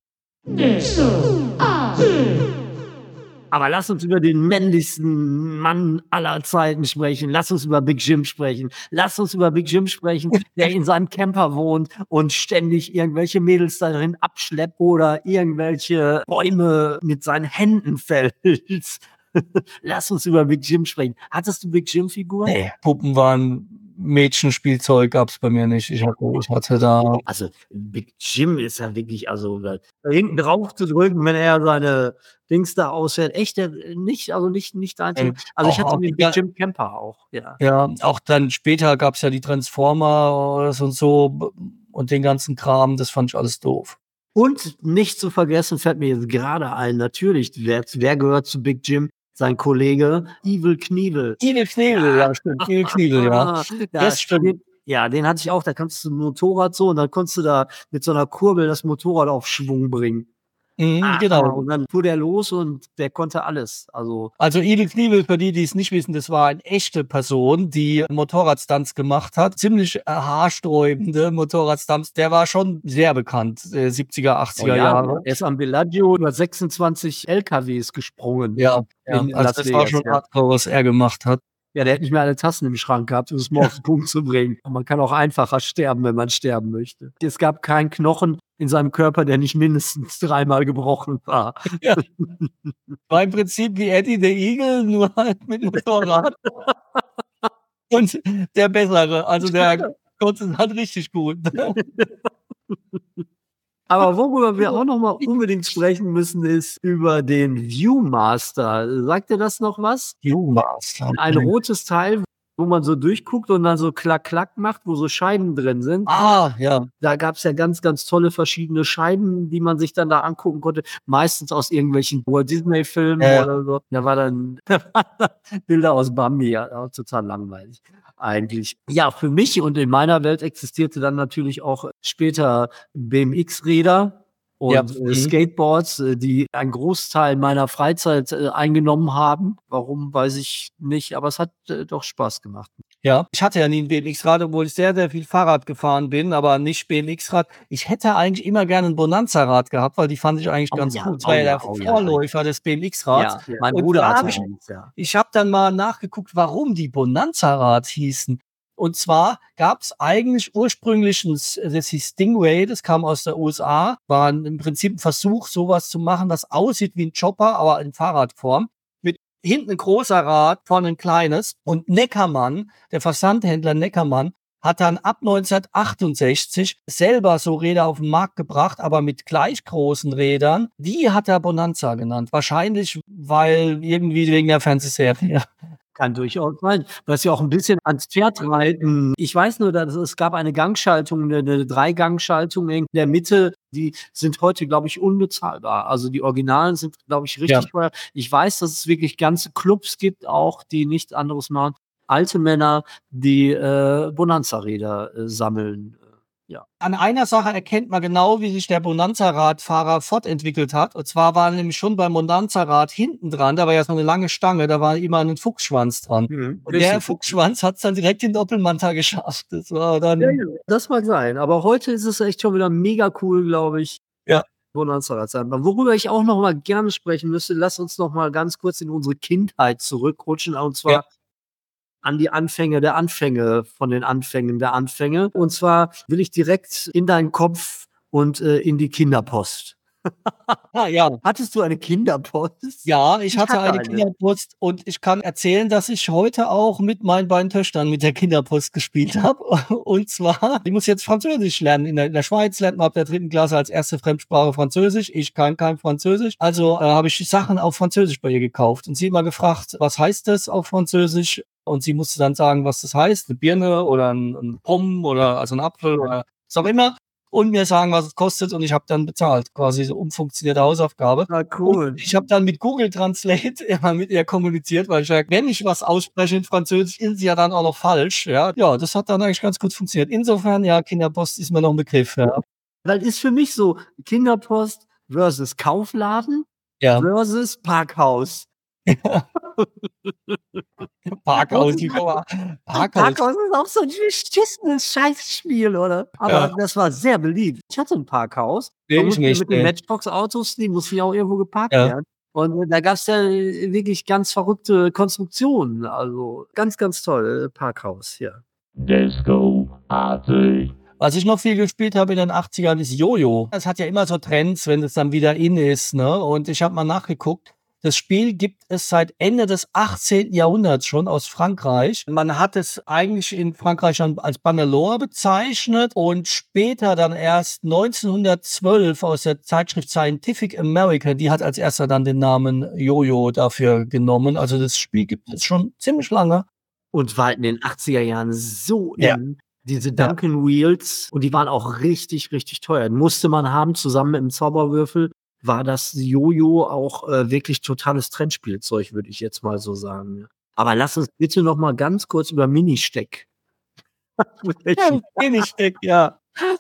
Aber lass uns über den männlichsten Mann aller Zeiten sprechen. Lass uns über Big Jim sprechen. Lass uns über Big Jim sprechen, der in seinem Camper wohnt und ständig irgendwelche Mädels darin abschleppt oder irgendwelche Bäume mit seinen Händen fällt. Lass uns über Big Jim sprechen. Hattest du Big Jim-Figuren? Nee, Puppen waren Mädchenspielzeug, gab's bei mir nicht. Ich hatte, ich hatte da. Also Big Jim ist ja wirklich, also da hinten drauf zu drücken, wenn er seine Dings da ausfährt. Echt, der, nicht, also nicht, nicht einzeln. Also ich auch- hatte auch den die- Big Jim Camper auch, ja. Ja, auch dann später gab's ja die Transformer und so und den ganzen Kram. Das fand ich alles doof. Und nicht zu vergessen, fällt mir jetzt gerade ein, natürlich, wer, wer gehört zu Big Jim? Sein Kollege Evil Knievel. Evil Knievel, ja, stimmt. Evil Knievel, ja. Ah, Das stimmt. Den, ja, den hatte ich auch. Da kannst du ein Motorrad so und dann konntest du da mit so einer Kurbel das Motorrad auf Schwung bringen. Mhm, Ah, genau. Und dann fuhr der los und der konnte alles. Also, Also Evil Knievel, für die, die es nicht wissen, das war eine echte Person, die Motorradstunts gemacht hat. Ziemlich äh, haarsträubende Motorradstunts. Der war schon sehr bekannt, äh, siebziger, achtziger oh ja, Jahre. er ist am Bellagio über sechsundzwanzig L K Ws gesprungen. Ja, ja. In Also Las das war Vegas, schon ja. hardcore, was er gemacht hat. Ja, der hat nicht mehr alle Tassen im Schrank gehabt, um es mal auf den Punkt zu bringen. Und man kann auch einfacher sterben, wenn man sterben möchte. Es gab keinen Knochen in seinem Körper, der nicht mindestens dreimal gebrochen war. Ja. War im Prinzip wie Eddie the Eagle, nur halt mit Motorrad. Und der Bessere, also der konnte es halt richtig gut. Aber worüber wir auch noch mal unbedingt sprechen müssen, ist über den Viewmaster. Sagt dir das noch was? Viewmaster. Ein rotes Teil, wo man so durchguckt und dann so klack-klack macht, wo so Scheiben drin sind. Ah, ja. Da gab es ja ganz, ganz tolle verschiedene Scheiben, die man sich dann da angucken konnte. Meistens aus irgendwelchen Walt Disney-Filmen Ja. oder so. Da war dann Bilder aus Bambi, ja, auch total langweilig eigentlich. Ja, für mich und in meiner Welt existierte dann natürlich auch später B M X-Räder und Ja. äh, Mhm. Skateboards, äh, die einen Großteil meiner Freizeit äh, eingenommen haben. Warum, weiß ich nicht, aber es hat äh, doch Spaß gemacht. Ja, ich hatte ja nie ein B M X-Rad, obwohl ich sehr, sehr viel Fahrrad gefahren bin, aber nicht B M X-Rad. Ich hätte eigentlich immer gerne ein Bonanza-Rad gehabt, weil die fand ich eigentlich Oh ganz ja, gut. Das oh war ja ja, der oh ja. Vorläufer des B M X-Rads. mein Und Bruder da hatte hab ich- eins, ja. Ich habe dann mal nachgeguckt, warum die Bonanza-Rad hießen. Und zwar gab es eigentlich ursprünglich ein, das hieß Stingray, das kam aus der U S A, war im Prinzip ein Versuch, sowas zu machen, das aussieht wie ein Chopper, aber in Fahrradform. Mit hinten ein großer Rad, vorne ein kleines. Und Neckermann, der Versandhändler Neckermann, hat dann ab neunzehnhundertachtundsechzig selber so Räder auf den Markt gebracht, aber mit gleich großen Rädern. Die hat er Bonanza genannt. Wahrscheinlich, weil irgendwie wegen der Fernsehserie. Kann durchaus sein. Was ja auch ein bisschen ans Pferd reiten. Ich weiß nur, dass es gab eine Gangschaltung, eine, eine Dreigangschaltung in der Mitte. Die sind heute, glaube ich, unbezahlbar. Also die Originalen sind, glaube ich, richtig Ja. teuer. Ich weiß, dass es wirklich ganze Clubs gibt, auch die nichts anderes machen. Alte Männer, die äh, Bonanza-Räder äh, sammeln. Ja. An einer Sache erkennt man genau, wie sich der Bonanza-Radfahrer fortentwickelt hat. Und zwar war nämlich schon beim Bonanza-Rad hinten dran, da war ja so eine lange Stange, da war immer ein Fuchsschwanz dran. Mhm. Und der Fuchsschwanz hat es dann direkt in Doppelmanta geschafft. Das war dann. Ja, ja, das mag sein. Aber heute ist es echt schon wieder mega cool, glaube ich. Ja. Bonanza-Rad sein. Worüber ich auch noch mal gerne sprechen müsste, lass uns noch mal ganz kurz in unsere Kindheit zurückrutschen. Und zwar Ja. an die Anfänge der Anfänge von den Anfängen der Anfänge. Und zwar will ich direkt in deinen Kopf und äh, in die Kinderpost. Ah, ja. Hattest du eine Kinderpost? Ja, ich Ich hatte hatte eine eine. Kinderpost und ich kann erzählen, dass ich heute auch mit meinen beiden Töchtern mit der Kinderpost gespielt habe. Und zwar, ich muss jetzt Französisch lernen. In der, in der Schweiz lernt man ab der dritten Klasse als erste Fremdsprache Französisch. Ich kann kein Französisch. Also äh, habe ich Sachen auf Französisch bei ihr gekauft. Und sie hat mal gefragt, was heißt das auf Französisch? Und sie musste dann sagen, was das heißt. Eine Birne oder ein, ein Pomme oder also ein Apfel oder was auch immer. Und mir sagen, was es kostet, und ich habe dann bezahlt. Quasi so umfunktionierte Hausaufgabe. Na cool. Und ich habe dann mit Google Translate immer mit ihr kommuniziert, weil ich sage, wenn ich was ausspreche in Französisch, ist sie ja dann auch noch falsch. Ja, ja, das hat dann eigentlich ganz gut funktioniert. Insofern, ja, Kinderpost ist mir noch ein Begriff. Ja, Weil ist für mich so Kinderpost versus Kaufladen ja. versus Parkhaus. Parkhaus, die Parkhaus. Parkhaus ist auch so ein beschissenes Scheißspiel, oder? Aber Ja. das war sehr beliebt. Ich hatte ein Parkhaus. Nee, Da ich mussten wir nicht, mit den nee. Matchbox-Autos, die mussten ja auch irgendwo geparkt Ja. werden. Und äh, da gab's ja äh, wirklich ganz verrückte Konstruktionen. Also ganz, ganz toll. äh, Parkhaus, ja. Disco-artig. Was ich noch viel gespielt habe in den achtzigern ist Jojo. Das hat ja immer so Trends, wenn es dann wieder in ist, ne? Und ich habe mal nachgeguckt. Das Spiel gibt es seit Ende des achtzehnten Jahrhunderts schon aus Frankreich. Man hat es eigentlich in Frankreich schon als Bandelore bezeichnet und später dann erst neunzehnhundertzwölf aus der Zeitschrift Scientific American, die hat als erster dann den Namen Jojo dafür genommen. Also das Spiel gibt es schon ziemlich lange. Und war in den achtziger Jahren so Ja. in diese Duncan Wheels. Und die waren auch richtig, richtig teuer. Musste man haben, zusammen mit dem Zauberwürfel. War das Jojo auch äh, wirklich totales Trendspielzeug, würde ich jetzt mal so sagen. Aber lass uns bitte noch mal ganz kurz über Ministeck. Ministeck, ja.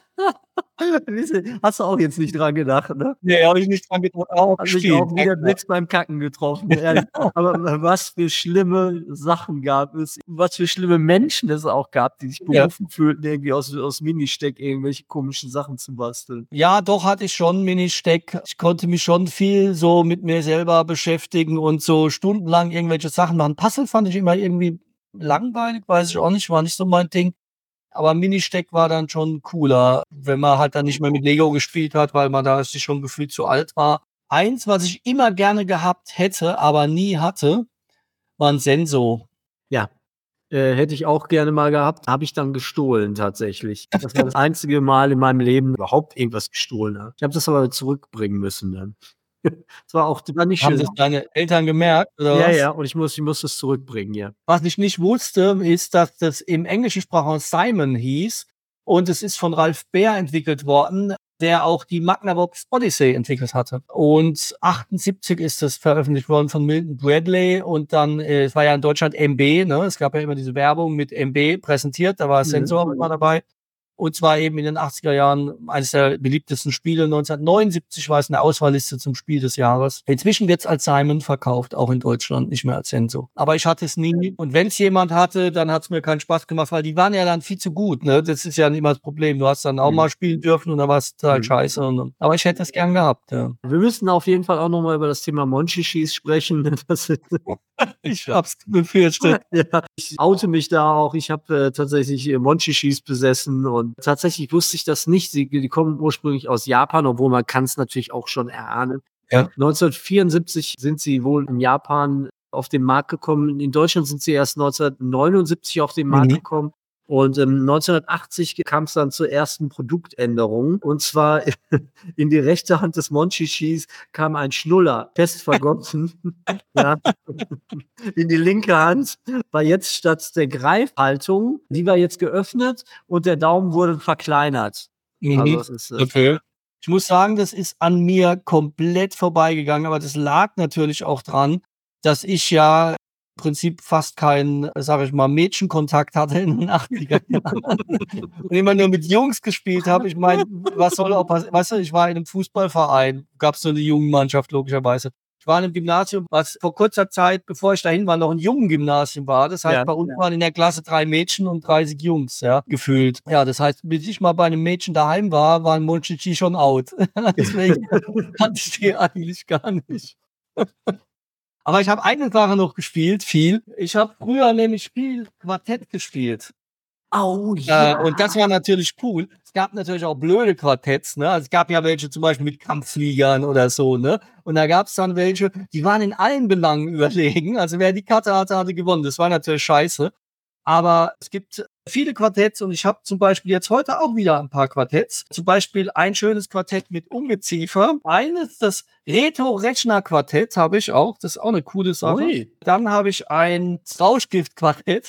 Hast du auch jetzt nicht dran gedacht, ne? Nee, habe ich nicht dran gedacht. Auch Hat mich gespielt. auch wieder Blitz beim Kacken getroffen. ehrlich. Aber was für schlimme Sachen gab es, was für schlimme Menschen es auch gab, die sich Ja. berufen fühlten, irgendwie aus, aus Ministeck irgendwelche komischen Sachen zu basteln. Ja, doch hatte ich schon Ministeck. Ich konnte mich schon viel so mit mir selber beschäftigen und so stundenlang irgendwelche Sachen machen. Puzzle fand ich immer irgendwie langweilig, weiß ich auch nicht, war nicht so mein Ding. Aber Ministeck war dann schon cooler, wenn man halt dann nicht mehr mit Lego gespielt hat, weil man da sich schon gefühlt zu alt war. Eins, was ich immer gerne gehabt hätte, aber nie hatte, war ein Senso. Ja. Äh, hätte ich auch gerne mal gehabt, habe ich dann gestohlen tatsächlich. Das war das einzige Mal in meinem Leben überhaupt irgendwas gestohlen habe. Ich habe das aber zurückbringen müssen dann. Das war auch war nicht Haben schön. das deine Eltern gemerkt, oder Ja, was? ja, und ich muss, ich muss es zurückbringen, ja. Was ich nicht wusste, ist, dass das im englischen Sprachraum Simon hieß und es ist von Ralph Baer entwickelt worden, der auch die Magnavox Odyssey entwickelt hatte. Und achtundsiebzig ist das veröffentlicht worden von Milton Bradley und dann, äh, es war ja in Deutschland M B, ne? Es gab ja immer diese Werbung mit M B präsentiert, da war Mhm. Sensor immer dabei. Und zwar eben in den achtziger Jahren eines der beliebtesten Spiele. neunzehnhundertneunundsiebzig war es eine Auswahlliste zum Spiel des Jahres. Inzwischen wird es als Simon verkauft, auch in Deutschland, nicht mehr als Senso. Aber ich hatte es nie. Und wenn es jemand hatte, dann hat es mir keinen Spaß gemacht, weil die waren ja dann viel zu gut. Ne? Das ist ja nicht immer das Problem. Du hast dann auch Mhm. mal spielen dürfen und dann war es total Mhm. scheiße. Und, aber ich hätte es gern gehabt. Ja. Wir müssen auf jeden Fall auch nochmal über das Thema Monchichis sprechen. Das ist, Ich hab's befürchtet. ja, ich oute mich da auch. Ich habe äh, tatsächlich äh, Monchichis besessen und tatsächlich wusste ich das nicht. Sie, die kommen ursprünglich aus Japan, obwohl man kann es natürlich auch schon erahnen. Ja. neunzehnhundertvierundsiebzig sind sie wohl in Japan auf den Markt gekommen. In Deutschland sind sie erst neunzehnhundertneunundsiebzig auf den Markt Mhm. gekommen. Und ähm, neunzehnhundertachtzig kam es dann zur ersten Produktänderung. Und zwar in die rechte Hand des Monchichis kam ein Schnuller, fest vergossen. Ja. In die linke Hand war jetzt statt der Greifhaltung, die war jetzt geöffnet und der Daumen wurde verkleinert. Mhm. Also das ist, äh, Okay. Ich muss sagen, das ist an mir komplett vorbeigegangen, aber das lag natürlich auch dran, dass ich ja im Prinzip fast keinen, sage ich mal, Mädchenkontakt hatte in den achtziger Jahren und immer nur mit Jungs gespielt habe. Ich meine, was soll auch passieren? Weißt du, ich war in einem Fußballverein, gab es so eine Jugendmannschaft logischerweise. Ich war in einem Gymnasium, was vor kurzer Zeit, bevor ich dahin war, noch ein Jungengymnasium war. Das heißt, Ja. bei uns waren in der Klasse drei Mädchen und dreißig Jungs, ja, gefühlt. Ja, das heißt, bis ich mal bei einem Mädchen daheim war, waren Monchichi schon out. Deswegen kannte ich die eigentlich gar nicht. Aber ich habe eine Sache noch gespielt, viel. Ich habe früher nämlich viel Quartett gespielt. Au, Äh, ja. und das war natürlich cool. Es gab natürlich auch blöde Quartetts, ne? Also es gab ja welche zum Beispiel mit Kampffliegern oder so, ne? Und da gab es dann welche, die waren in allen Belangen überlegen. Also wer die Karte hatte, hatte gewonnen. Das war natürlich scheiße. Aber es gibt viele Quartetts und ich habe zum Beispiel jetzt heute auch wieder ein paar Quartetts. Zum Beispiel ein schönes Quartett mit Ungeziefer. Eines, das Reto-Rechner-Quartett habe ich auch. Das ist auch eine coole Sache. Ui. Dann habe ich ein Rauschgift-Quartett.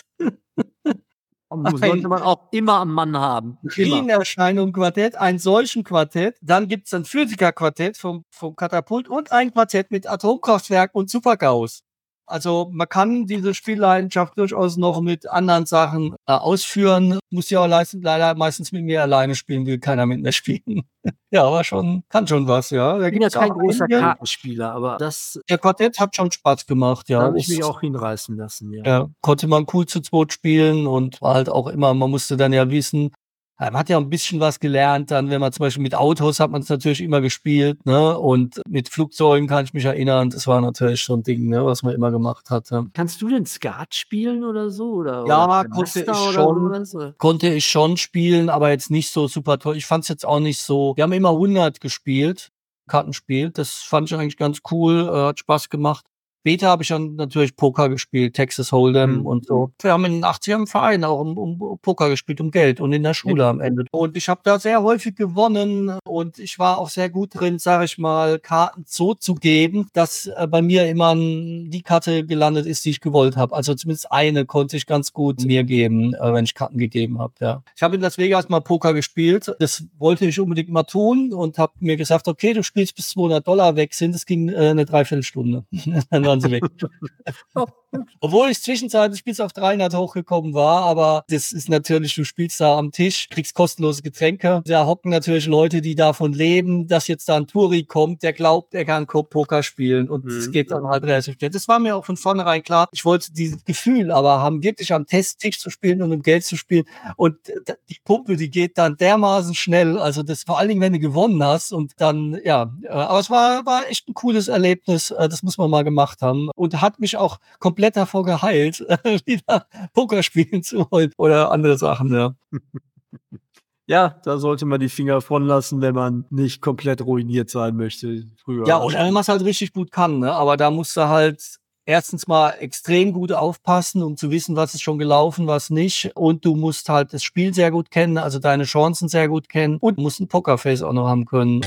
Sollte man auch immer am Mann haben. Immer. Kriegen-Erscheinung Quartett, ein solchen Quartett. Dann gibt's ein Physiker-Quartett vom, vom Katapult und ein Quartett mit Atomkraftwerk und Supergaus. Also man kann diese Spielleidenschaft durchaus noch mit anderen Sachen äh, ausführen. Muss ja auch leisten, leider meistens mit mir alleine spielen, will keiner mit mir spielen. Ja, aber schon, kann schon was, ja. Da Ich bin ja gibt's kein auch großer einige. Kartenspieler, aber das Der Quartett hat schon Spaß gemacht, da ja. habe ich Das- mich auch hinreißen lassen. Ja. Ja, konnte man cool zu zweit spielen und war halt auch immer, man musste dann ja wissen, ja, man hat ja ein bisschen was gelernt, dann, wenn man zum Beispiel mit Autos hat man es natürlich immer gespielt, ne, und mit Flugzeugen kann ich mich erinnern, das war natürlich so ein Ding, ne, was man immer gemacht hatte. Kannst du denn Skat spielen oder so? Oder, Ja, oder konnte ich Master oder schon. sowas? Oder? Konnte ich schon spielen, aber jetzt nicht so super toll. Ich fand es jetzt auch nicht so, wir haben immer hundert gespielt, Kartenspiel, das fand ich eigentlich ganz cool, äh, hat Spaß gemacht. Später habe ich dann natürlich Poker gespielt, Texas Hold'em Mhm. und so. Wir haben in den achtzigern im Verein auch um, um Poker gespielt, um Geld und in der Schule am Ende. Und ich habe da sehr häufig gewonnen und ich war auch sehr gut drin, sage ich mal, Karten so zu geben, dass äh, bei mir immer n- die Karte gelandet ist, die ich gewollt habe. Also zumindest eine konnte ich ganz gut mir geben, äh, wenn ich Karten gegeben habe. Ja. Ich habe in Las Vegas mal Poker gespielt. Das wollte ich unbedingt mal tun und habe mir gesagt, okay, du spielst bis zweihundert Dollar weg sind. Das ging äh, eine Dreiviertelstunde. Dann waren sie weg. Obwohl ich zwischenzeitlich bis auf dreihundert hochgekommen war, aber das ist natürlich, du spielst da am Tisch, kriegst kostenlose Getränke. Da hocken natürlich Leute, die davon leben, dass jetzt da ein Touri kommt, der glaubt, er kann Poker spielen und es Mhm. geht dann halt relativ schnell. Das war mir auch von vornherein klar. Ich wollte dieses Gefühl aber haben, wirklich am Testtisch zu spielen und um Geld zu spielen und d- die Pumpe, die geht dann dermaßen schnell, also das vor allen Dingen, wenn du gewonnen hast und dann, ja, äh, aber es war, war echt ein cooles Erlebnis, äh, das muss man mal gemacht haben und hat mich auch komplett davor geheilt, wieder Poker spielen zu wollen oder andere Sachen, ja. Ja, da sollte man die Finger von lassen, wenn man nicht komplett ruiniert sein möchte. Früher. Ja, oder wenn man es halt richtig gut kann, ne? Aber da musst du halt erstens mal extrem gut aufpassen, um zu wissen, was ist schon gelaufen, was nicht. Und du musst halt das Spiel sehr gut kennen, also deine Chancen sehr gut kennen und musst ein Pokerface auch noch haben können.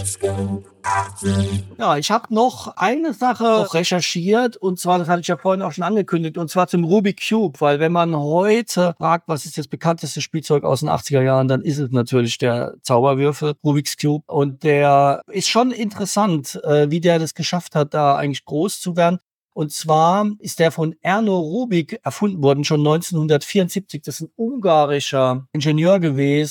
Ja, ich habe noch eine Sache noch recherchiert und zwar, das hatte ich ja vorhin auch schon angekündigt, und zwar zum Rubik Cube, weil wenn man heute fragt, was ist das bekannteste Spielzeug aus den achtziger Jahren, dann ist es natürlich der Zauberwürfel Rubik's Cube und der ist schon interessant, äh, wie der das geschafft hat, da eigentlich groß zu werden. Und zwar ist der von Erno Rubik erfunden worden, schon neunzehnhundertvierundsiebzig. Das ist ein ungarischer Ingenieur gewesen.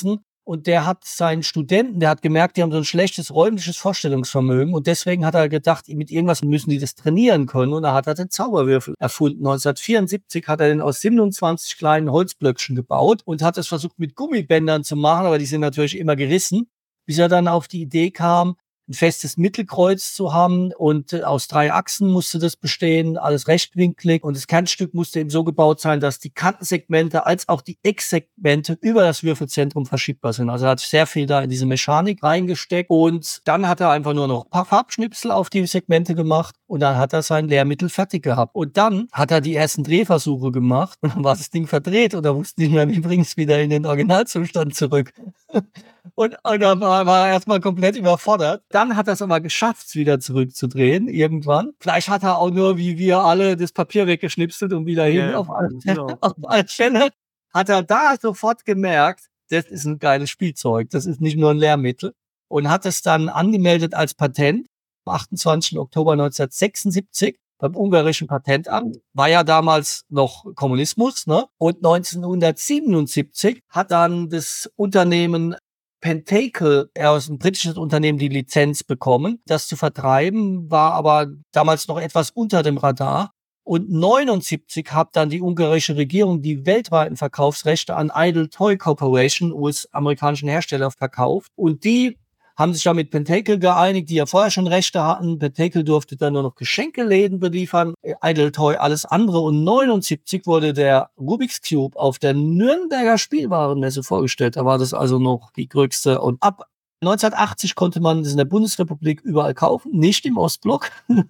Und der hat seinen Studenten, der hat gemerkt, die haben so ein schlechtes räumliches Vorstellungsvermögen. Und deswegen hat er gedacht, mit irgendwas müssen die das trainieren können. Und da hat er den Zauberwürfel erfunden. neunzehnhundertvierundsiebzig hat er den aus siebenundzwanzig kleinen Holzblöckchen gebaut und hat es versucht mit Gummibändern zu machen, aber die sind natürlich immer gerissen, bis er dann auf die Idee kam, ein festes Mittelkreuz zu haben und äh, aus drei Achsen musste das bestehen, alles rechtwinklig und das Kernstück musste eben so gebaut sein, dass die Kantensegmente als auch die Ecksegmente über das Würfelzentrum verschiebbar sind. Also er hat sehr viel da in diese Mechanik reingesteckt und dann hat er einfach nur noch ein paar Farbschnipsel auf die Segmente gemacht und dann hat er sein Lehrmittel fertig gehabt. Und dann hat er die ersten Drehversuche gemacht und dann war das Ding verdreht und er wusste nicht mehr, wie bringt es wieder in den Originalzustand zurück. Und, und dann war, war er erstmal komplett überfordert. Dann hat er es aber geschafft, es wieder zurückzudrehen, irgendwann. Vielleicht hat er auch nur, wie wir alle, das Papier weggeschnipselt und wieder hin. Ja, auf, alle, genau. auf alle Fälle hat er da sofort gemerkt, das ist ein geiles Spielzeug, das ist nicht nur ein Lehrmittel. Und hat es dann angemeldet als Patent am achtundzwanzigsten Oktober neunzehnhundertsechsundsiebzig beim ungarischen Patentamt. War ja damals noch Kommunismus, ne? Und neunzehnhundertsiebenundsiebzig hat dann das Unternehmen Pentacle, aus einem britischen Unternehmen, die Lizenz bekommen. Das zu vertreiben war aber damals noch etwas unter dem Radar. Und neunundsiebzig hat dann die ungarische Regierung die weltweiten Verkaufsrechte an Idle Toy Corporation, U S-amerikanischen Hersteller, verkauft. Und die haben sich ja mit Pentacle geeinigt, die ja vorher schon Rechte hatten. Pentacle durfte dann nur noch Geschenkeläden beliefern, Idle Toy alles andere. Und neunundsiebzig wurde der Rubik's Cube auf der Nürnberger Spielwarenmesse vorgestellt. Da war das also noch die größte. Und ab neunzehnhundertachtzig konnte man es in der Bundesrepublik überall kaufen, nicht im Ostblock.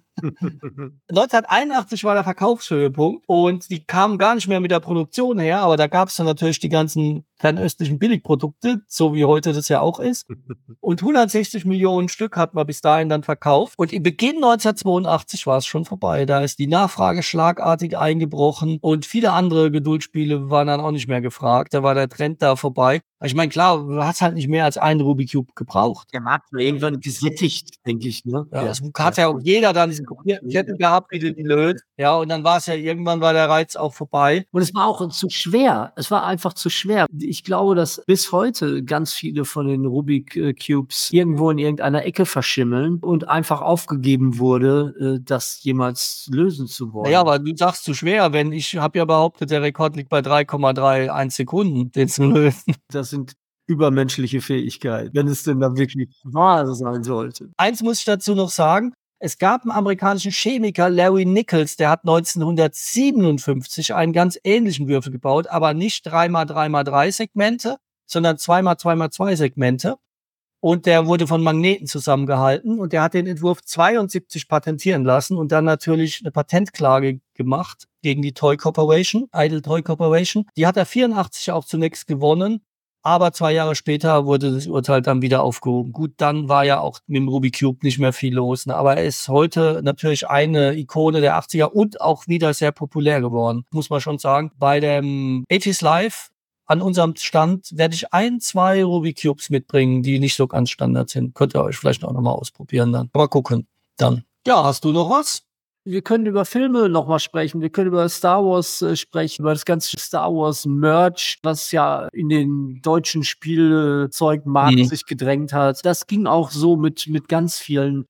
neunzehnhunderteinundachtzig war der Verkaufshöhepunkt und die kamen gar nicht mehr mit der Produktion her, aber da gab es dann natürlich die ganzen fernöstlichen Billigprodukte, so wie heute das ja auch ist. Und hundertsechzig Millionen Stück hat man bis dahin dann verkauft. Und im Beginn neunzehnhundertzweiundachtzig war es schon vorbei. Da ist die Nachfrage schlagartig eingebrochen und viele andere Geduldsspiele waren dann auch nicht mehr gefragt. Da war der Trend da vorbei. Ich meine, klar, du hast halt nicht mehr als einen Rubik's Cube gebraucht. Der Markt war irgendwann gesättigt, denke ich. Ne? Ja, es hat ja auch jeder dann diese Kopierketten gehabt, wie die löst. Ja, und dann war es ja, irgendwann war der Reiz auch vorbei. Und es war auch zu schwer. Es war einfach zu schwer. Ich glaube, dass bis heute ganz viele von den Rubik äh, Cubes irgendwo in irgendeiner Ecke verschimmeln und einfach aufgegeben wurde, äh, das jemals lösen zu wollen. Ja, aber du sagst zu schwer, wenn ich habe ja behauptet, der Rekord liegt bei drei Komma einunddreißig Sekunden, den zu lösen. Das sind übermenschliche Fähigkeiten, wenn es denn da wirklich wahr sein sollte. Eins muss ich dazu noch sagen. Es gab einen amerikanischen Chemiker, Larry Nichols, der hat neunzehnhundertsiebenundfünfzig einen ganz ähnlichen Würfel gebaut, aber nicht drei mal drei mal drei Segmente, sondern zwei mal zwei mal zwei Segmente. Und der wurde von Magneten zusammengehalten und der hat den Entwurf zweiundsiebzig patentieren lassen und dann natürlich eine Patentklage gemacht gegen die Toy Corporation, Idle Toy Corporation. Die hat er vierundachtzig auch zunächst gewonnen. Aber zwei Jahre später wurde das Urteil dann wieder aufgehoben. Gut, dann war ja auch mit dem Rubik's Cube nicht mehr viel los. Ne? Aber er ist heute natürlich eine Ikone der achtziger und auch wieder sehr populär geworden, muss man schon sagen. Bei dem achtziger Live an unserem Stand werde ich ein, zwei Rubik's Cubes mitbringen, die nicht so ganz Standard sind. Könnt ihr euch vielleicht auch nochmal ausprobieren dann. Mal gucken. Dann. Ja, hast du noch was? Wir können über Filme nochmal sprechen, wir können über Star Wars äh, sprechen, über das ganze Star Wars Merch, was ja in den deutschen Spielzeugmarkt Mhm. sich gedrängt hat. Das ging auch so mit, mit ganz vielen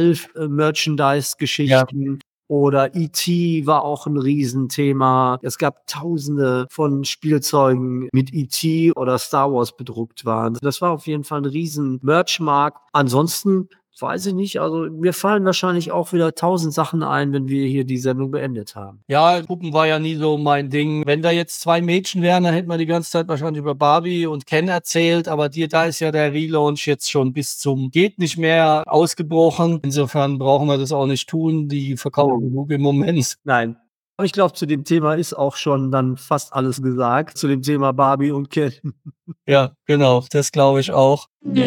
Alf-Merchandise-Geschichten. Oder E T war auch ein Riesenthema. Es gab tausende von Spielzeugen mit E T oder Star Wars bedruckt waren. Das war auf jeden Fall ein riesen Merchmarkt. Ansonsten weiß ich nicht, also mir fallen wahrscheinlich auch wieder tausend Sachen ein, wenn wir hier die Sendung beendet haben. Ja, Puppen war ja nie so mein Ding. Wenn da jetzt zwei Mädchen wären, dann hätten wir die ganze Zeit wahrscheinlich über Barbie und Ken erzählt, aber dir, da ist ja der Relaunch jetzt schon bis zum geht nicht mehr ausgebrochen. Insofern brauchen wir das auch nicht tun. Die verkaufen genug im Moment. Nein. Aber ich glaube, zu dem Thema ist auch schon dann fast alles gesagt. Zu dem Thema Barbie und Ken. Ja, genau, das glaube ich auch.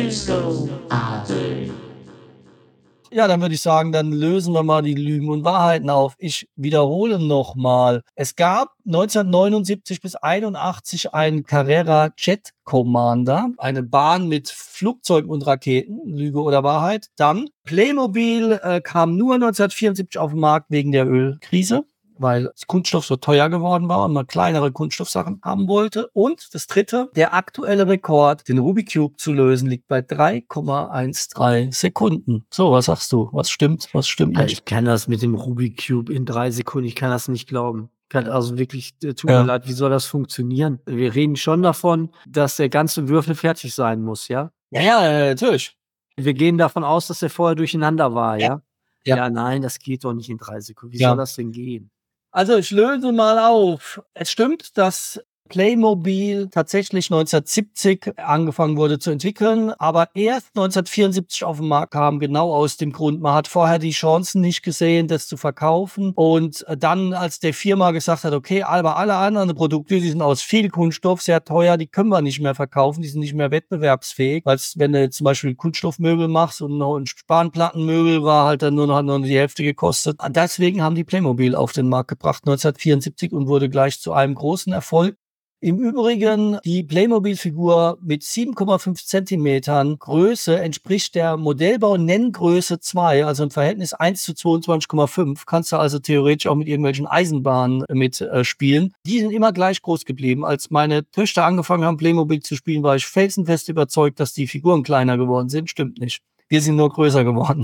Ja, dann würde ich sagen, dann lösen wir mal die Lügen und Wahrheiten auf. Ich wiederhole nochmal. Es gab neunzehnhundertneunundsiebzig bis einundachtzig einen Carrera Jet Commander, eine Bahn mit Flugzeugen und Raketen, Lüge oder Wahrheit. Dann Playmobil äh, kam nur neunzehnhundertvierundsiebzig auf den Markt wegen der Ölkrise. weil das Kunststoff so teuer geworden war und man kleinere Kunststoffsachen haben wollte. Und das dritte, der aktuelle Rekord, den Rubik's Cube zu lösen, liegt bei drei Komma dreizehn Sekunden. So, was sagst du? Was stimmt, was stimmt Ja, nicht? ich kann das mit dem Rubik's Cube in drei Sekunden, ich kann das nicht glauben. Kann also wirklich, äh, tut Ja. mir leid, wie soll das funktionieren? Wir reden schon davon, dass der ganze Würfel fertig sein muss, ja? Ja, ja, äh, natürlich. Wir gehen davon aus, dass er vorher durcheinander war, Ja. ja? Ja. Ja, nein, das geht doch nicht in drei Sekunden. Wie Ja. soll das denn gehen? Also ich löse mal auf. Es stimmt, dass Playmobil tatsächlich neunzehnhundertsiebzig angefangen wurde zu entwickeln, aber erst neunzehnhundertvierundsiebzig auf den Markt kam, genau aus dem Grund, man hat vorher die Chancen nicht gesehen, das zu verkaufen. Und dann, als der Firma gesagt hat, okay, aber alle anderen Produkte, die sind aus viel Kunststoff, sehr teuer, die können wir nicht mehr verkaufen, die sind nicht mehr wettbewerbsfähig. Weil wenn du zum Beispiel Kunststoffmöbel machst und noch ein Spanplattenmöbel war halt dann nur noch, nur die Hälfte gekostet. Deswegen haben die Playmobil auf den Markt gebracht neunzehnhundertvierundsiebzig und wurde gleich zu einem großen Erfolg. Im Übrigen, die Playmobil-Figur mit sieben Komma fünf Zentimetern Größe entspricht der Modellbau-Nenngröße zwei, also im Verhältnis eins zu zweiundzwanzig Komma fünf. Kannst du also theoretisch auch mit irgendwelchen Eisenbahnen mit äh, spielen. Die sind immer gleich groß geblieben. Als meine Töchter angefangen haben, Playmobil zu spielen, war ich felsenfest überzeugt, dass die Figuren kleiner geworden sind. Stimmt nicht. Wir sind nur größer geworden.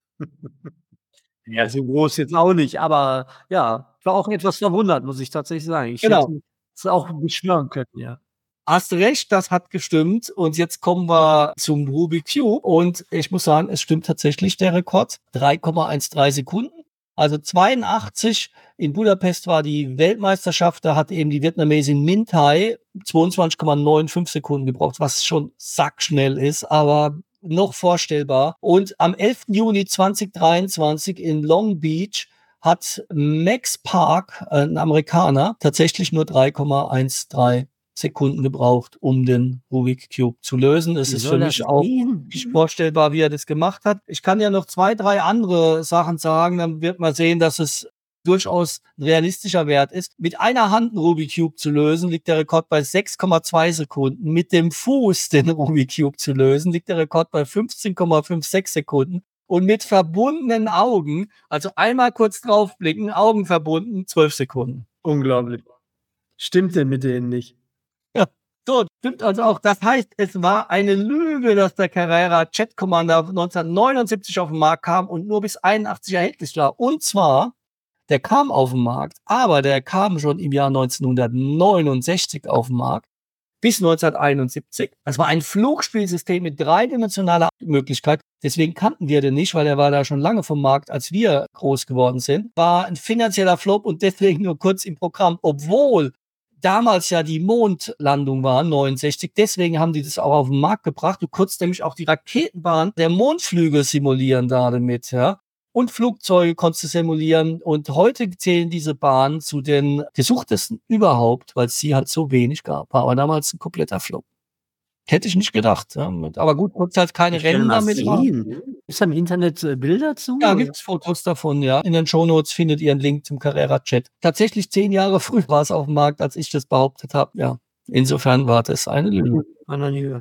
Ja, so groß jetzt auch nicht, aber ja, ich war auch etwas verwundert, muss ich tatsächlich sagen. Ich Genau. hätte es auch beschwören können, ja. Hast recht, das hat gestimmt. Und jetzt kommen wir zum Rubik's Cube. Und ich muss sagen, es stimmt tatsächlich der Rekord. drei Komma dreizehn Sekunden. Also zweiundachtzig in Budapest war die Weltmeisterschaft. Da hat eben die Vietnamesin Minh Thai zweiundzwanzig Komma fünfundneunzig Sekunden gebraucht, was schon sackschnell ist, aber noch vorstellbar. Und am elften Juni zweitausenddreiundzwanzig in Long Beach hat Max Park, ein Amerikaner, tatsächlich nur drei Komma dreizehn Sekunden gebraucht, um den Rubik's Cube zu lösen. Es Wie ist soll für das mich auch gehen? nicht vorstellbar, wie er das gemacht hat. Ich kann ja noch zwei, drei andere Sachen sagen, dann wird man sehen, dass es durchaus ein realistischer Wert ist. Mit einer Hand einen Rubik's Cube zu lösen, liegt der Rekord bei sechs Komma zwei Sekunden. Mit dem Fuß den Rubik's Cube zu lösen, liegt der Rekord bei fünfzehn Komma sechsundfünfzig Sekunden. Und mit verbundenen Augen, also einmal kurz draufblicken, Augen verbunden, zwölf Sekunden. Unglaublich. Stimmt denn mit denen nicht? Ja, so, stimmt also auch. Das heißt, es war eine Lüge, dass der Carrera Jet Commander neunzehnhundertneunundsiebzig auf den Markt kam und nur bis einundachtzig erhältlich war. Und zwar, der kam auf den Markt, aber der kam schon im Jahr neunzehnhundertneunundsechzig auf den Markt. Bis neunzehnhunderteinundsiebzig. Das war ein Flugspielsystem mit dreidimensionaler Möglichkeit. Deswegen kannten wir den nicht, weil er war da schon lange vom Markt, als wir groß geworden sind. War ein finanzieller Flop und deswegen nur kurz im Programm, obwohl damals ja die Mondlandung war, neunundsechzig. Deswegen haben die das auch auf den Markt gebracht. Du konntest nämlich auch die Raketenbahn der Mondflüge simulieren da damit, ja. Und Flugzeuge konntest du simulieren. Und heute zählen diese Bahnen zu den gesuchtesten überhaupt, weil es sie halt so wenig gab. War aber damals ein kompletter Flop. Hätte ich nicht gedacht. Ja. Aber gut, konntest halt keine Ich will Rennen mal damit machen. sehen. Ist da im Internet äh, Bilder zu? Ja, oder? gibt's Fotos davon, ja. In den Shownotes findet ihr einen Link zum Carrera-Chat. Tatsächlich zehn Jahre früher war es auf dem Markt, als ich das behauptet habe. Ja, insofern war das eine Lüge. Ah, noch nie gehört.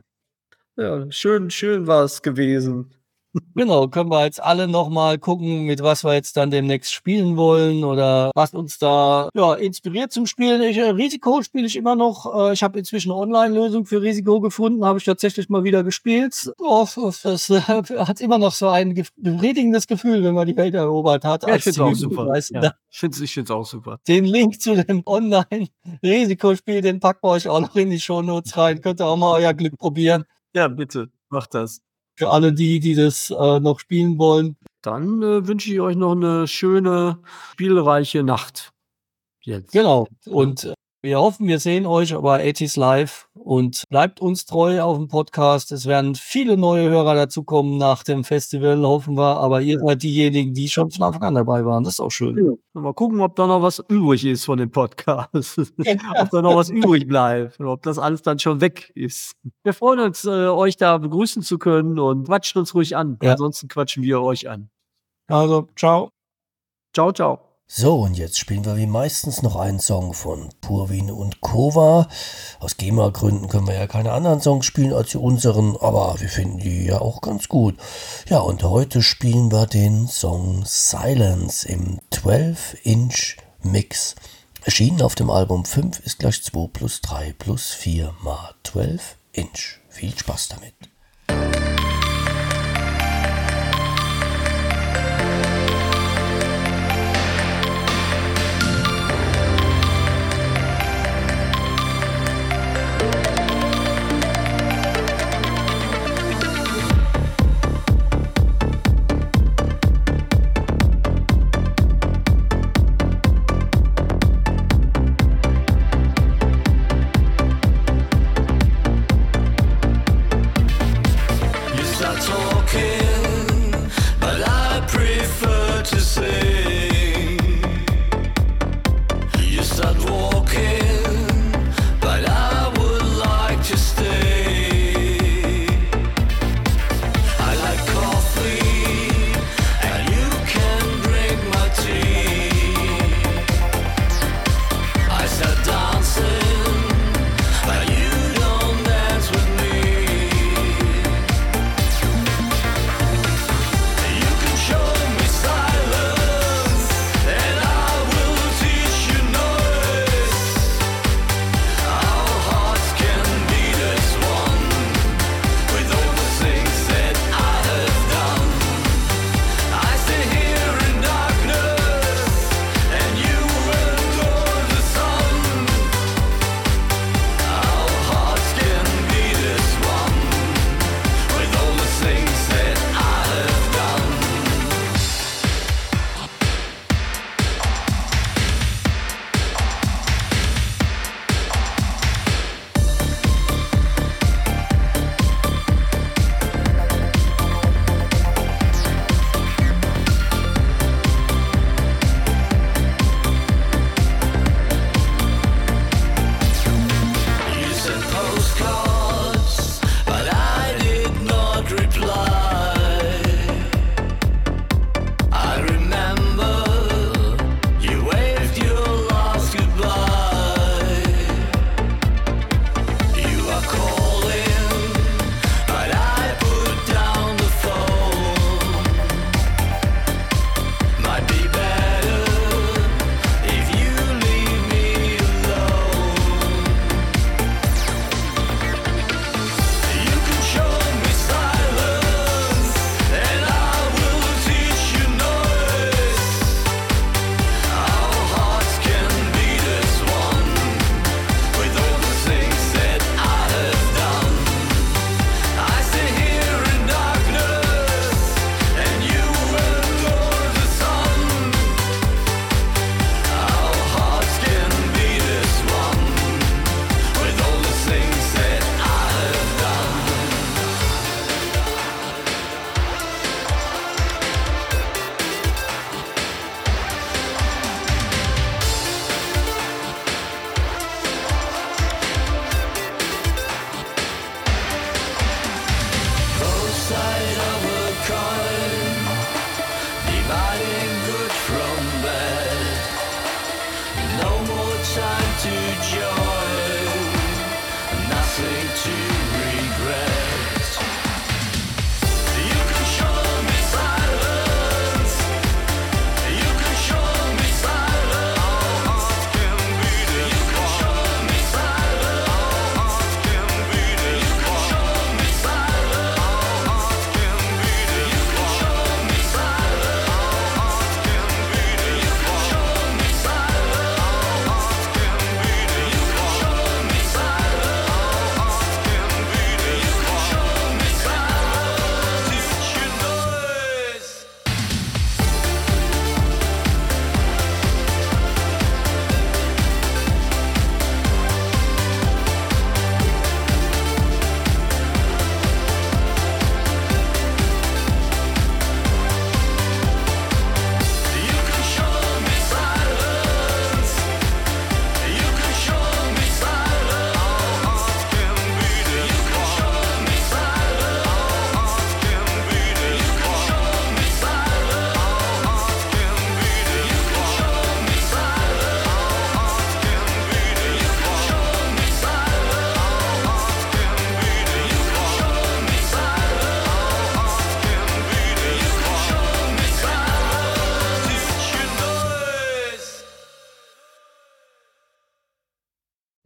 Ja, schön, schön war es gewesen. Genau, können wir jetzt alle nochmal gucken, mit was wir jetzt dann demnächst spielen wollen oder was uns da ja, inspiriert zum Spielen. Ich, äh, Risiko spiele ich immer noch. Äh, ich habe inzwischen eine Online-Lösung für Risiko gefunden, habe ich tatsächlich mal wieder gespielt. Oh, das äh, hat immer noch so ein gef- befriedigendes Gefühl, wenn man die Welt erobert hat. Ja, ich als finde es auch Zivilist. super. Weißt du, Ja, ich finde es auch super. Den Link zu dem Online-Risikospiel, den packen wir euch auch noch in die Shownotes rein. Könnt ihr auch mal euer Glück probieren. Ja, bitte, macht das. Für alle die, die das äh, noch spielen wollen. Dann äh, wünsche ich euch noch eine schöne, spielreiche Nacht. Jetzt. Genau. Und äh, wir hoffen, wir sehen euch bei achtziger Live und bleibt uns treu auf dem Podcast. Es werden viele neue Hörer dazukommen nach dem Festival, hoffen wir. Aber ihr seid diejenigen, die schon von Anfang an dabei waren. Das ist auch schön. Ja. Mal gucken, ob da noch was übrig ist von dem Podcast. Ob da noch was übrig bleibt. Und ob das alles dann schon weg ist. Wir freuen uns, äh, euch da begrüßen zu können und quatscht uns ruhig an. Ja. Ansonsten quatschen wir euch an. Also, ciao. Ciao, ciao. So, und jetzt spielen wir wie meistens noch einen Song von Purwin und Kova. Aus GEMA-Gründen können wir ja keine anderen Songs spielen als die unseren, aber wir finden die ja auch ganz gut. Ja, und heute spielen wir den Song Silence im zwölf Inch Mix. Erschienen auf dem Album fünf ist gleich zwei plus drei plus vier mal zwölf Inch. Viel Spaß damit.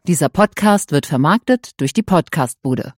Dieser Podcast wird vermarktet durch die Podcastbude.